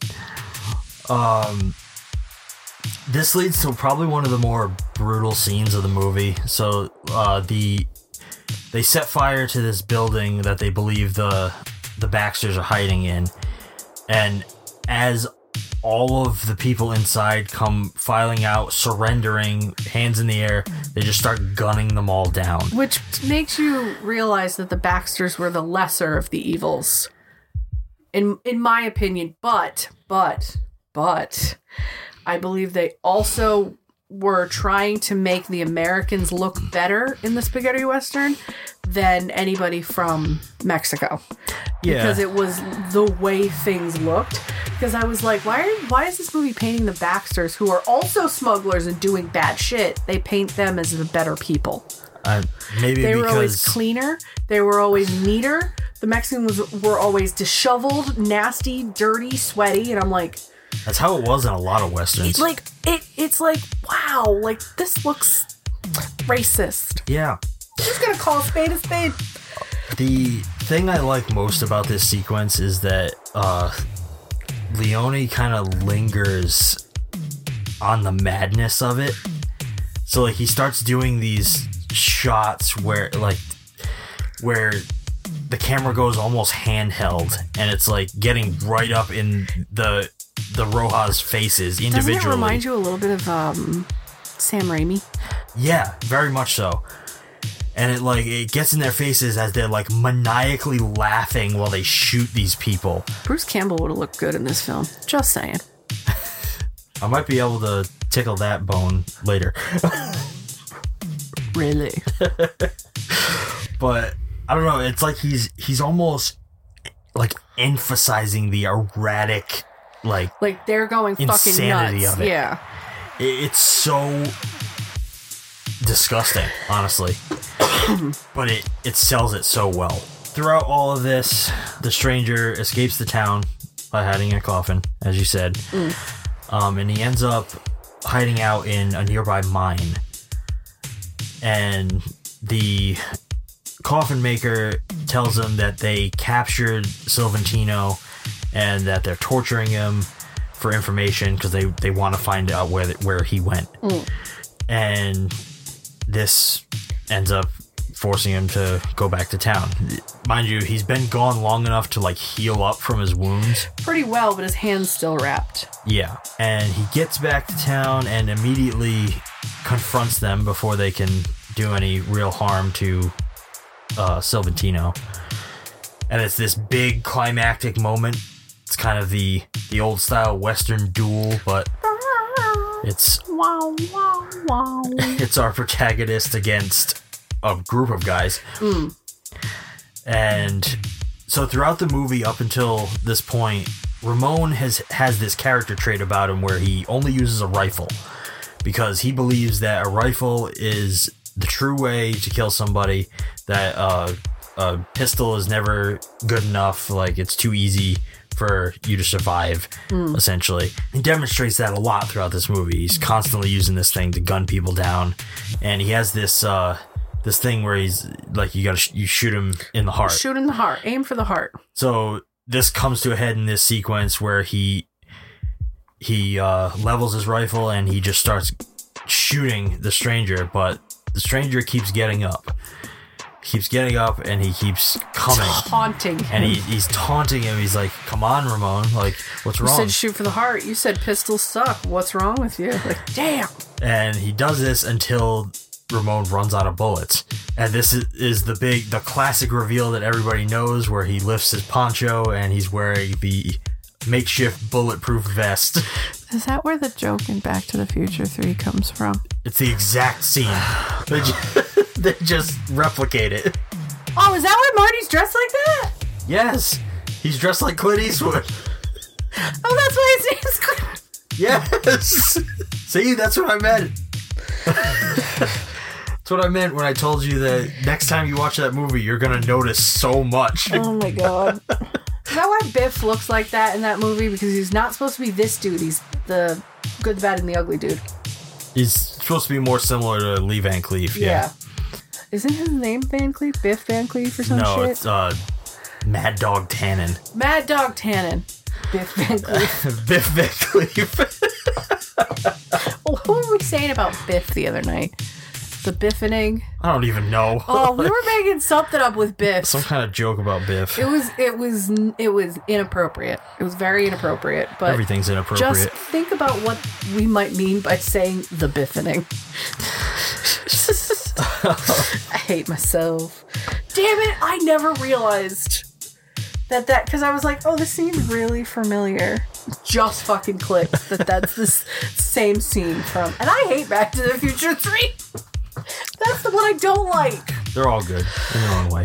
This leads to probably one of the more brutal scenes of the movie. So, they set fire to this building that they believe the Baxters are hiding in, and as all of the people inside come filing out, surrendering, hands in the air, they just start gunning them all down. Which makes you realize that the Baxters were the lesser of the evils, in my opinion. But I believe they also were trying to make the Americans look better in the spaghetti western than anybody from Mexico. Yeah. Because it was the way things looked. Because I was like, why is this movie painting the Baxters, who are also smugglers and doing bad shit? They paint them as the better people. Maybe they were because always cleaner. They were always neater. The Mexicans were always disheveled, nasty, dirty, sweaty. And I'm like, that's how it was in a lot of westerns. It's like, wow, like, this looks racist. Yeah. I'm just gonna call a spade a spade. The thing I like most about this sequence is that Leone kind of lingers on the madness of it. So, like, he starts doing these shots where the camera goes almost handheld, and it's like getting right up in the Rojas' faces individually. Doesn't it remind you a little bit of Sam Raimi? Yeah, very much so. And it gets in their faces as they're like maniacally laughing while they shoot these people. Bruce Campbell would have looked good in this film. Just saying. I might be able to tickle that bone later. Really? But I don't know. It's like he's almost like emphasizing the erratic, like they're going fucking nuts. Of it. Yeah. It's so disgusting, honestly. But it sells it so well. Throughout all of this, the stranger escapes the town by hiding in a coffin, as you said. And he ends up hiding out in a nearby mine. And the coffin maker tells him that they captured Silventino and that they're torturing him for information because they want to find out where he went. And this ends up forcing him to go back to town. Mind you, he's been gone long enough to like heal up from his wounds pretty well, but his hand's still wrapped. Yeah. And he gets back to town and immediately confronts them before they can do any real harm to Silventino. And it's this big climactic moment. It's kind of the old style Western duel, but it's it's our protagonist against a group of guys. And so throughout the movie up until this point, Ramon has this character trait about him where he only uses a rifle because he believes that a rifle is the true way to kill somebody, that a pistol is never good enough, like it's too easy for you to survive, essentially. He demonstrates that a lot throughout this movie. He's constantly using this thing to gun people down, and he has this thing where he's like, you shoot him in the heart. Shoot in the heart. Aim for the heart. So this comes to a head in this sequence where he levels his rifle and he just starts shooting the stranger, but the stranger keeps getting up. And he keeps coming. Taunting him. And he's taunting him. He's like, come on, Ramon. Like, what's wrong? You said shoot for the heart. You said pistols suck. What's wrong with you? Like, damn. And he does this until Ramon runs out of bullets. And this is the classic reveal that everybody knows, where he lifts his poncho and he's wearing the makeshift bulletproof vest. Is that where the joke in Back to the Future 3 comes from? It's the exact scene. They just replicate it. Oh, is that why Marty's dressed like that? Yes. He's dressed like Clint Eastwood. Oh, that's why his name's Clint. Yes. See, that's what I meant. That's what I meant when I told you that next time you watch that movie, you're going to notice so much. Oh, my God. Is that why Biff looks like that in that movie? Because he's not supposed to be this dude. He's the good, the bad, and the ugly dude. He's supposed to be more similar to Lee Van Cleef. Yeah. Isn't his name Van Cleef? Biff Van Cleef or some shit? No, it's Mad Dog Tannen. Mad Dog Tannen. Biff Van Cleef. Biff Van Cleef. Well, what were we saying about Biff the other night? The Biffining? I don't even know. Oh, we were making something up with Biff. Some kind of joke about Biff. It was inappropriate. It was very inappropriate. But everything's inappropriate. Just think about what we might mean by saying the Biffining. I hate myself. Damn it! I never realized that because I was like, oh, this seems really familiar. Just fucking clicked that's this same scene from, and I hate Back to the Future 3. That's the one I don't like. They're all good in their own way.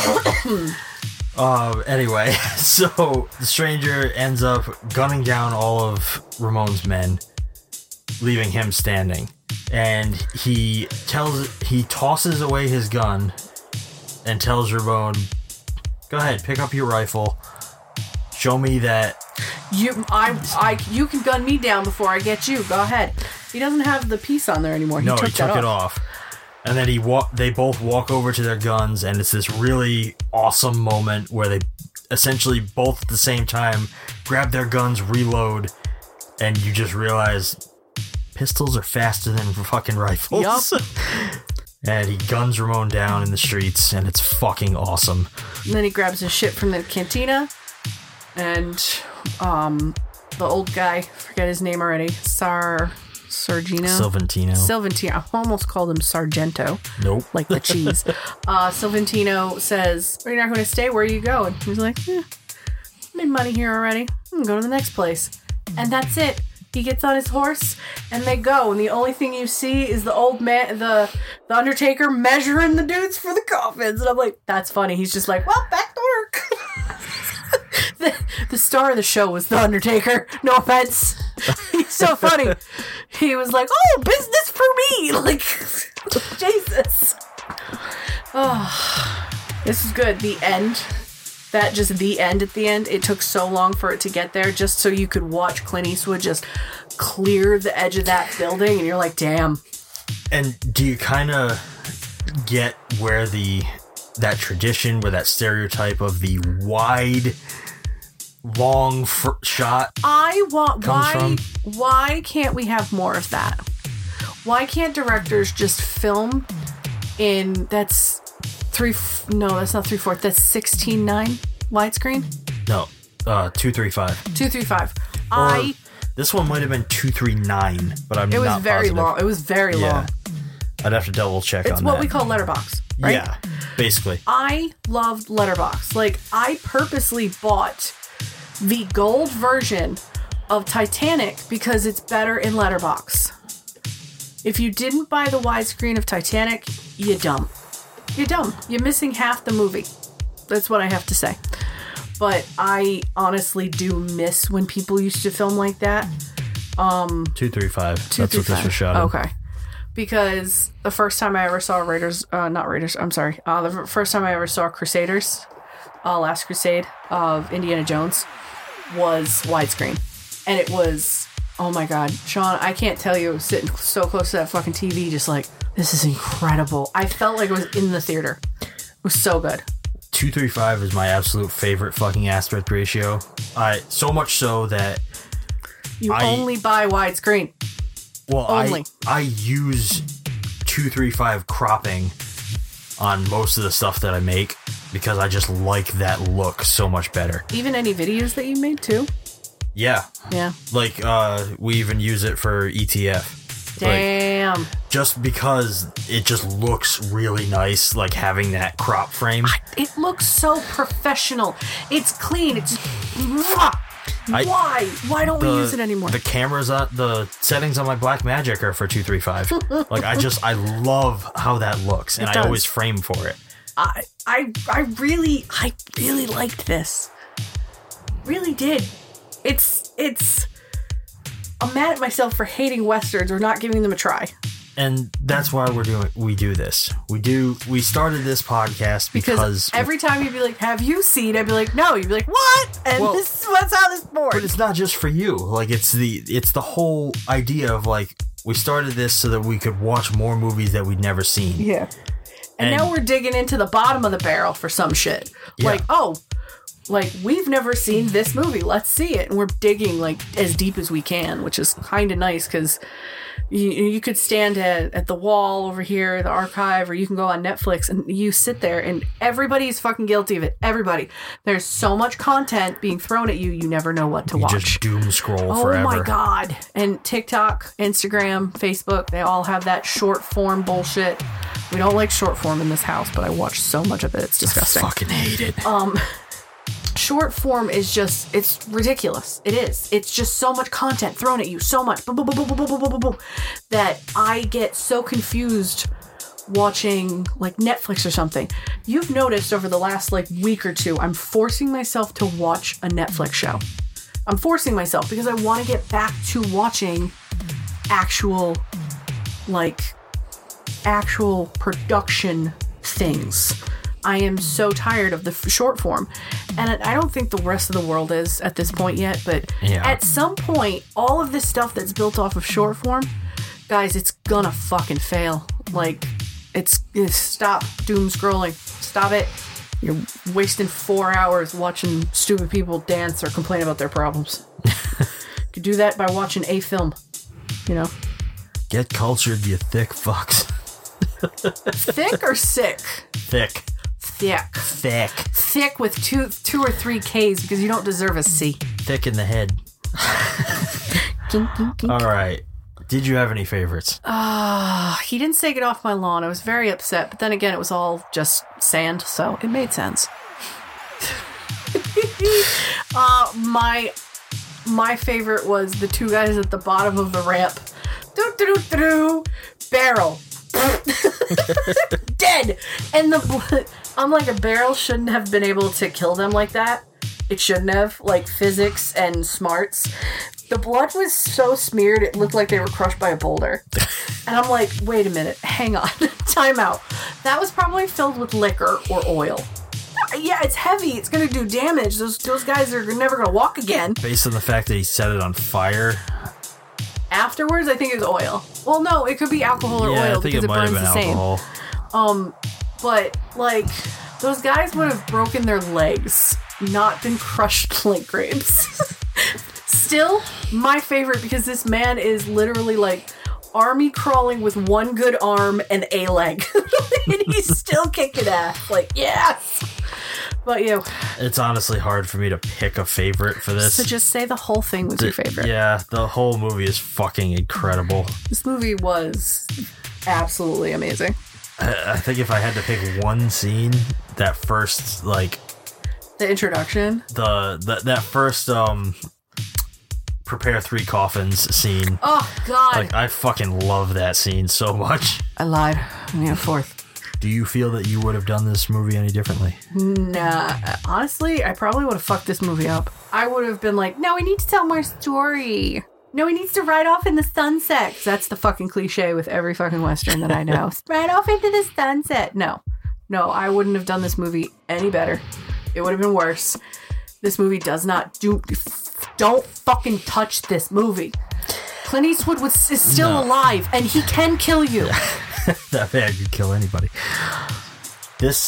Anyway, so the stranger ends up gunning down all of Ramon's men, leaving him standing. And he tosses away his gun and tells Ramon, go ahead, pick up your rifle. Show me that you can gun me down before I get you. Go ahead. He doesn't have the piece on there anymore. He took it off. And then they both walk over to their guns, and it's this really awesome moment where they essentially both at the same time grab their guns, reload, and you just realize pistols are faster than fucking rifles. Yup. And he guns Ramon down in the streets, and it's fucking awesome. And then he grabs his shit from the cantina, and the old guy, forget his name already, Silventino. I almost called him Sargento. Nope. Like the cheese. Silventino says, "Are you not going to stay? Where are you going?" He's like, made money here already. I'm going to go to the next place. And that's it. He gets on his horse, and they go. And the only thing you see is the old man, the Undertaker, measuring the dudes for the coffins. And I'm like, that's funny. He's just like, well, back to work. The star of the show was the Undertaker. No offense. He's so funny. He was like, oh, business for me. Like, Jesus. Oh, this is good. The end. The end at the end. It took so long for it to get there just so you could watch Clint Eastwood just clear the edge of that building. And you're like, damn. And do you kind of get where that tradition, where that stereotype of the wide, long shot comes from? Why can't we have more of that? Why can't directors just film in that's not 3/4, that's 16:9 widescreen? No, 235. 235. This one might have been 239, but I'm not positive. It was very long. It was very long. I'd have to double check on that. It's what we call letterbox, right? Yeah, basically. I loved letterbox. Like, I purposely bought the gold version of Titanic because it's better in letterbox. If you didn't buy the widescreen of Titanic, you're dumb. You're dumb. You're missing half the movie. That's what I have to say. But I honestly do miss when people used to film like that. 235. That's what this was shot in. Okay. Because the first time I ever saw the first time I ever saw Crusaders, Last Crusade of Indiana Jones, was widescreen. And it was, oh my God, Sean, I can't tell you, I was sitting so close to that fucking TV, just like, this is incredible. I felt like I was in the theater. It was so good. 235 is my absolute favorite fucking aspect ratio. So much so that you only buy widescreen. Well, I use 235 cropping on most of the stuff that I make because I just like that look so much better. Even any videos that you made too? Yeah. Yeah. Like, we even use it for ETF. Damn. Like, just because it just looks really nice, like having that crop frame. It looks so professional. It's clean. It's just... Why don't we use it anymore? The cameras, the settings on my Blackmagic are for 235. Like, I love how that looks, and I always frame for it. I really liked this. Really did. It's. I'm mad at myself for hating westerns or not giving them a try. And that's why we do this. We started this podcast because every time you'd be like, have you seen? I'd be like, no. You'd be like, what? And this is what's how this board. But it's not just for you. Like, it's the whole idea of, like, we started this so that we could watch more movies that we'd never seen. Yeah. And now we're digging into the bottom of the barrel for some shit. Yeah. Like, we've never seen this movie. Let's see it. And we're digging, like, as deep as we can, which is kind of nice because you could stand at the wall over here, the archive, or you can go on Netflix and you sit there and everybody's fucking guilty of it. Everybody. There's so much content being thrown at you, you never know what to watch. You just doom scroll forever. Oh my God. And TikTok, Instagram, Facebook, they all have that short form bullshit. We don't like short form in this house, but I watch so much of it. It's disgusting. I fucking hate it. Short form is just, it's ridiculous. It is. It's just so much content thrown at you, so much, boom, boom, boom, boom, boom, boom, boom, boom, boom, that I get so confused watching like Netflix or something. You've noticed over the last like week or two, I'm forcing myself to watch a Netflix show. I'm forcing myself because I want to get back to watching actual production things. I am so tired of the short form. And I don't think the rest of the world is at this point yet, but at some point, all of this stuff that's built off of short form, guys, it's gonna fucking fail. Like, it's stop doom scrolling. Stop it. You're wasting 4 hours watching stupid people dance or complain about their problems. You could do that by watching a film, you know? Get cultured, you thick fucks. Thick or sick? Thick. Thick with two or three K's because you don't deserve a C. Thick in the head. All right. Did you have any favorites? He didn't say get off my lawn. I was very upset, but then again, it was all just sand, so it made sense. My favorite was the two guys at the bottom of the ramp. Barrel. Dead. And I'm like, a barrel shouldn't have been able to kill them like that. It shouldn't have. Like, physics and smarts. The blood was so smeared it looked like they were crushed by a boulder. And I'm like, wait a minute, hang on. Time out. That was probably filled with liquor or oil. Yeah, it's heavy. It's going to do damage. Those guys are never going to walk again. Based on the fact that he set it on fire. Afterwards, I think it was oil. Well, no, it could be alcohol or oil because it burns the same. But, like, those guys would have broken their legs, not been crushed like grapes. Still, my favorite because this man is literally, like, army crawling with one good arm and a leg. And he's still kicking ass. Like, yes! But you. It's honestly hard for me to pick a favorite for this. So just say the whole thing was your favorite. Yeah, the whole movie is fucking incredible. This movie was absolutely amazing. I think if I had to pick one scene, that first, like... The introduction? That first, prepare 3 coffins scene. Oh, God. Like, I fucking love that scene so much. I lied. I need a 4th. Do you feel that you would have done this movie any differently? Nah, honestly, I probably would have fucked this movie up. I would have been like, no, he needs to tell more story. No, he needs to ride off in the sunset. 'Cause that's the fucking cliche with every fucking Western that I know. Ride off into the sunset. No, I wouldn't have done this movie any better. It would have been worse. This movie does not do... Don't fucking touch this movie. Clint Eastwood is still alive, and he can kill you. That man could kill anybody. This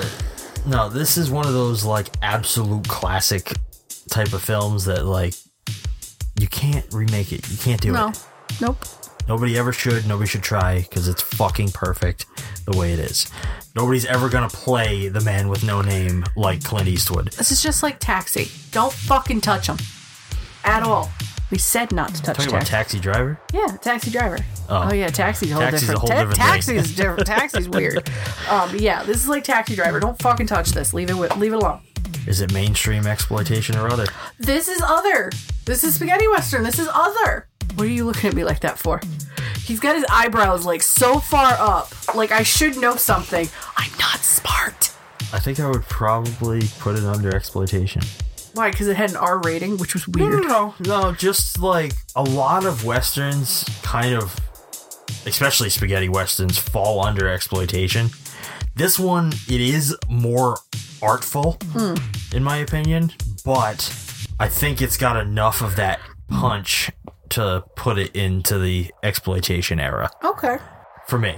is one of those, like, absolute classic type of films that, like, you can't remake it. You can't do it. Nope. Nobody ever should. Nobody should try, because it's fucking perfect the way it is. Nobody's ever gonna play the man with no name like Clint Eastwood. This is just like Taxi. Don't fucking touch him. At all. We said not to touch Talking about Taxi Driver? Yeah, Taxi Driver. Oh yeah, Taxi's a whole Taxi's different. a whole different thing. Taxi's different. Taxi's weird. Yeah, this is like Taxi Driver. Don't fucking touch this. Leave it alone. Is it mainstream exploitation or other? This is other. This is spaghetti western. This is other. What are you looking at me like that for? He's got his eyebrows like so far up. Like I should know something. I'm not smart. I think I would probably put it under exploitation. Why? Because it had an R rating, which was weird. No, just like a lot of westerns kind of, especially spaghetti westerns, fall under exploitation. This one, it is more artful, in my opinion, but I think it's got enough of that punch to put it into the exploitation era. Okay. For me.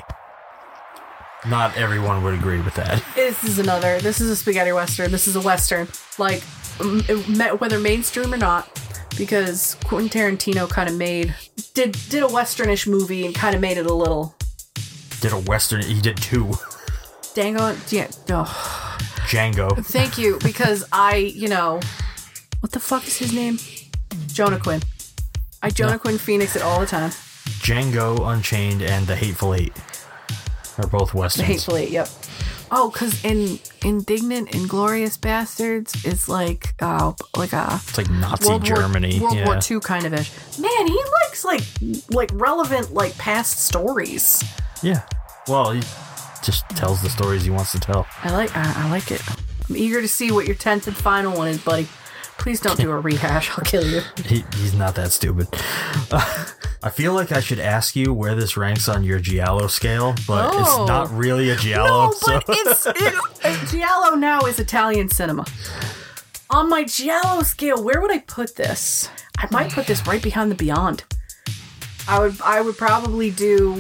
Not everyone would agree with that. This is a spaghetti western. This is a western. Like, whether mainstream or not, because Quentin Tarantino kind of did a westernish movie and kind of made it a little... Did a western... He did two. Django? Yeah. Oh. Django. Thank you, because what the fuck is his name? Jonah Quinn. I Jonah Quinn Phoenix it all the time. Django Unchained and The Hateful Eight are both westerns. The Hateful Eight, yep. Oh, because in Indignant, Inglorious Bastards is like a... It's like Nazi Germany. World War II kind of ish. Man, he likes like relevant like past stories. Yeah. Well, he just tells the stories he wants to tell. I like it. I'm eager to see what your 10th and final one is, buddy. Please don't do a rehash. I'll kill you. He's not that stupid. I feel like I should ask you where this ranks on your Giallo scale, but it's not really a Giallo. No, but Giallo now is Italian cinema. On my Giallo scale, where would I put this? I might put this right behind The Beyond. I would probably do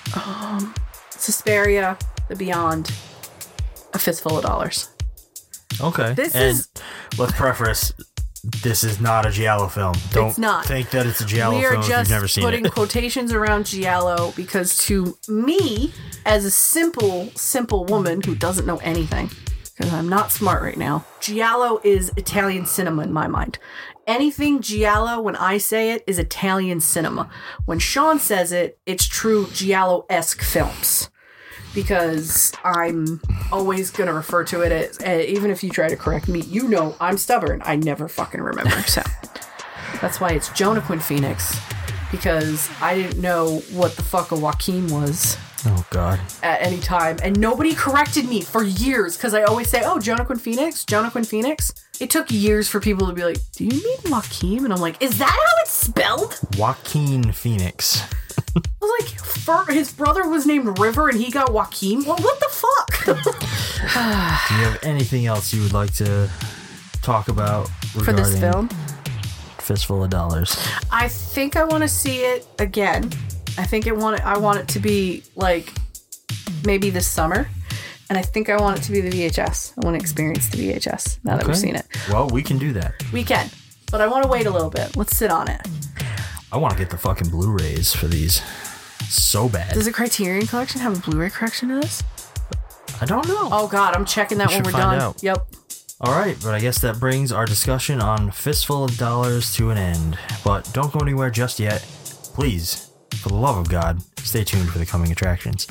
Suspiria, The Beyond, A Fistful of Dollars. Okay. Let's preface, this is not a Giallo film. Don't think that it's a Giallo film if you've never seen it. We are just putting quotations around Giallo because to me, as a simple woman who doesn't know anything, because I'm not smart right now, Giallo is Italian cinema in my mind. Anything Giallo, when I say it, is Italian cinema. When Sean says it, it's true Giallo-esque films. Because I'm always going to refer to it as, even if you try to correct me, I'm stubborn. I never fucking remember. So that's why it's Jonah Quinn Phoenix. Because I didn't know what the fuck a Joaquin was. Oh, God. At any time. And nobody corrected me for years. Because I always say, Jonah Quinn Phoenix? Jonah Quinn Phoenix? It took years for people to be like, do you mean Joaquin? And I'm like, is that how it's spelled? Joaquin Phoenix. I was like, his brother was named River and he got Joaquin? What the fuck? Do you have anything else you would like to talk about for this film? Fistful of Dollars. I think I want to see it again. I want it to be like maybe this summer. And I think I want it to be the VHS. I want to experience the VHS now that we've seen it. Well, we can do that. We can. But I want to wait a little bit. Let's sit on it. I want to get the fucking Blu-rays for these. So bad. Does the Criterion Collection have a Blu-ray correction to this? I don't know. Oh, God. I'm checking that when we're done. Out. Yep. All right. But I guess that brings our discussion on Fistful of Dollars to an end. But don't go anywhere just yet. Please, for the love of God, stay tuned for the coming attractions.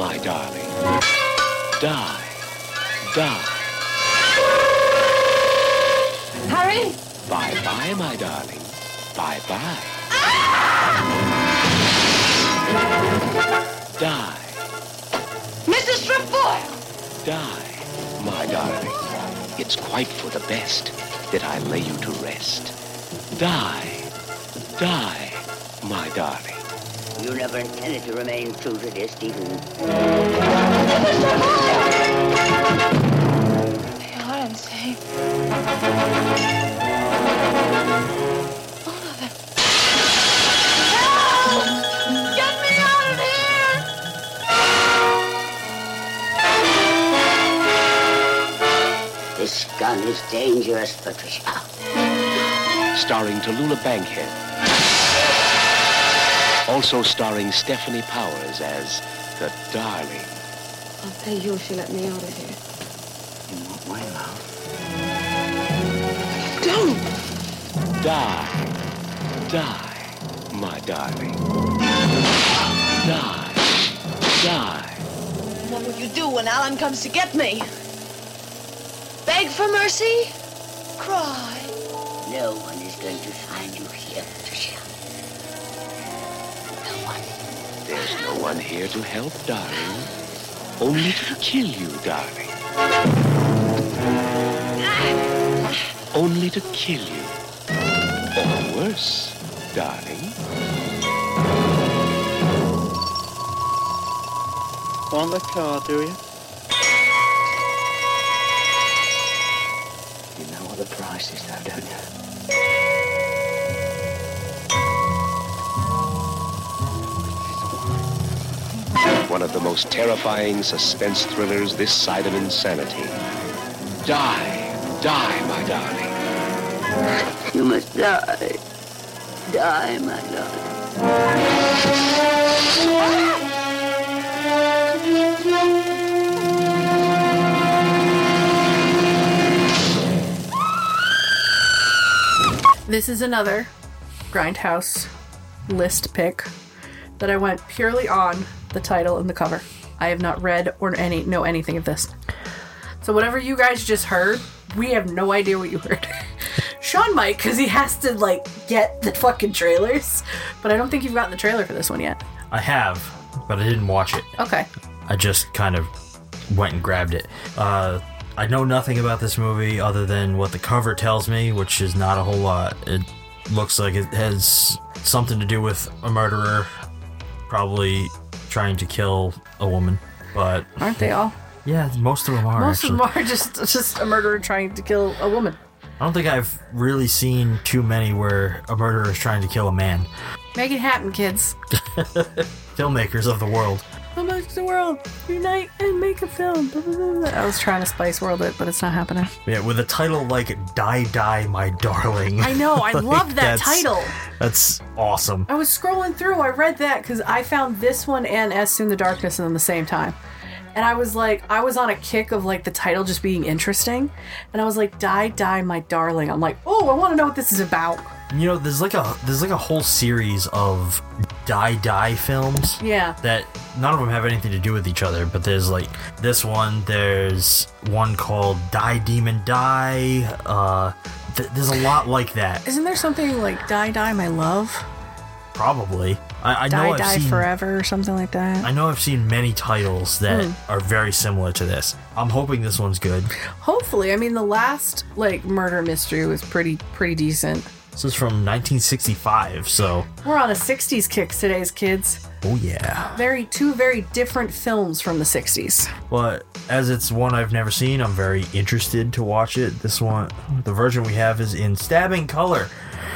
my darling. Die. Die. Harry? Bye-bye, my darling. Bye-bye. Die. Mrs. Trefoil! Die, my darling. It's quite for the best that I lay you to rest. Die. Die, my darling. You never intended to remain true to this, Stephen. They are insane. All of them. Help! Get me out of here! This gun is dangerous, Patricia. Starring Tallulah Bankhead. Also starring Stephanie Powers as the Darling. I'll pay you if you let me out of here. In what way, love? Don't! Die. Die, my darling. Die. Die. What will you do when Alan comes to get me? Beg for mercy? Cry? No one is going to find you here, Patricia. No one. There's no one here to help, darling. Only to kill you, darling. Only to kill you. Or worse, darling. Want the car, do you? You know what the price is, though, don't you? One of the most terrifying suspense thrillers this side of insanity. Die. Die, my darling. You must die. Die, my darling. This is another Grindhouse list pick that I went purely on the title and the cover. I have not read or know anything of this. So whatever you guys just heard, we have no idea what you heard. Sean might, because he has to, get the fucking trailers. But I don't think you've gotten the trailer for this one yet. I have, but I didn't watch it. Okay. I just kind of went and grabbed it. I know nothing about this movie other than what the cover tells me, which is not a whole lot. It looks like it has something to do with a murderer, probably trying to kill a woman. But aren't they all? Yeah, most of them are. Most of them are just a murderer trying to kill a woman. I don't think I've really seen too many where a murderer is trying to kill a man. Make it happen, kids. Filmmakers of the world. Amongst the world, unite and make a film. I was trying to Spice World it, but it's not happening. Yeah, with a title like Die, Die, My Darling. I know, I love that title. That's awesome. I was scrolling through, I read that because I found this one and As Soon the Darkness in the same time. And I was on a kick of the title just being interesting. And I was like, Die, Die, My Darling. I'm like, oh, I want to know what this is about. You know, there's like a whole series of Die films. Yeah. That none of them have anything to do with each other, but there's this one, there's one called Die Demon Die. There's a lot like that. Isn't there something like Die, Die, My Love? Probably. I know I've Die seen Forever or something like that. I know I've seen many titles that are very similar to this. I'm hoping this one's good. Hopefully. I mean, the last murder mystery was pretty decent. This is from 1965, so we're on a 60s kick today's kids. Oh yeah. Two very different films from the 60s. But as it's one I've never seen, I'm very interested to watch it. This one, the version we have is in stabbing color.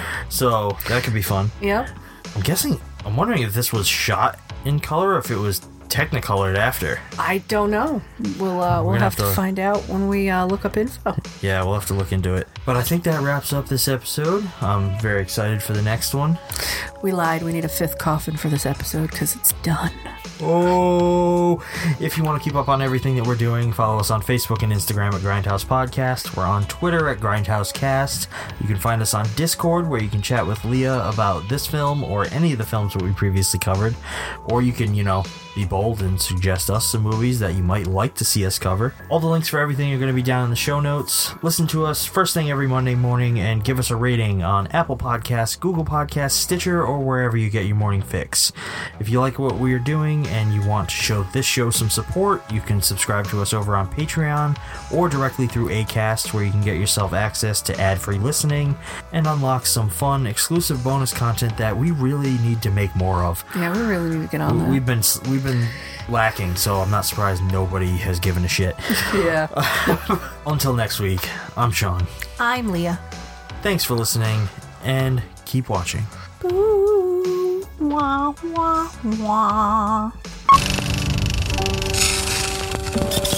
So that could be fun. Yep. I'm wondering if this was shot in color or if it was Technicolored after. I don't know. We'll have to find out when we look up info. Yeah, we'll have to look into it. But I think that wraps up this episode. I'm very excited for the next one. We lied. We need a fifth coffin for this episode because it's done. Oh, if you want to keep up on everything that we're doing, follow us on Facebook and Instagram at Grindhouse Podcast. We're on Twitter at GrindhouseCast. You can find us on Discord, where you can chat with Leah about this film or any of the films that we previously covered. Or you can, be bold and suggest us some movies that you might like to see us cover. All the links for everything are going to be down in the show notes. Listen to us first thing every Monday morning and give us a rating on Apple Podcasts, Google Podcasts, Stitcher, or wherever you get your morning fix. If you like what we're doing and you want to show this show some support, you can subscribe to us over on Patreon or directly through Acast, where you can get yourself access to ad-free listening and unlock some fun, exclusive bonus content that we really need to make more of. Yeah, we really need to get on that. We've been lacking, so I'm not surprised nobody has given a shit. Yeah. Until next week, I'm Sean. I'm Leah. Thanks for listening, and keep watching. Ooh, wah, wah, wah.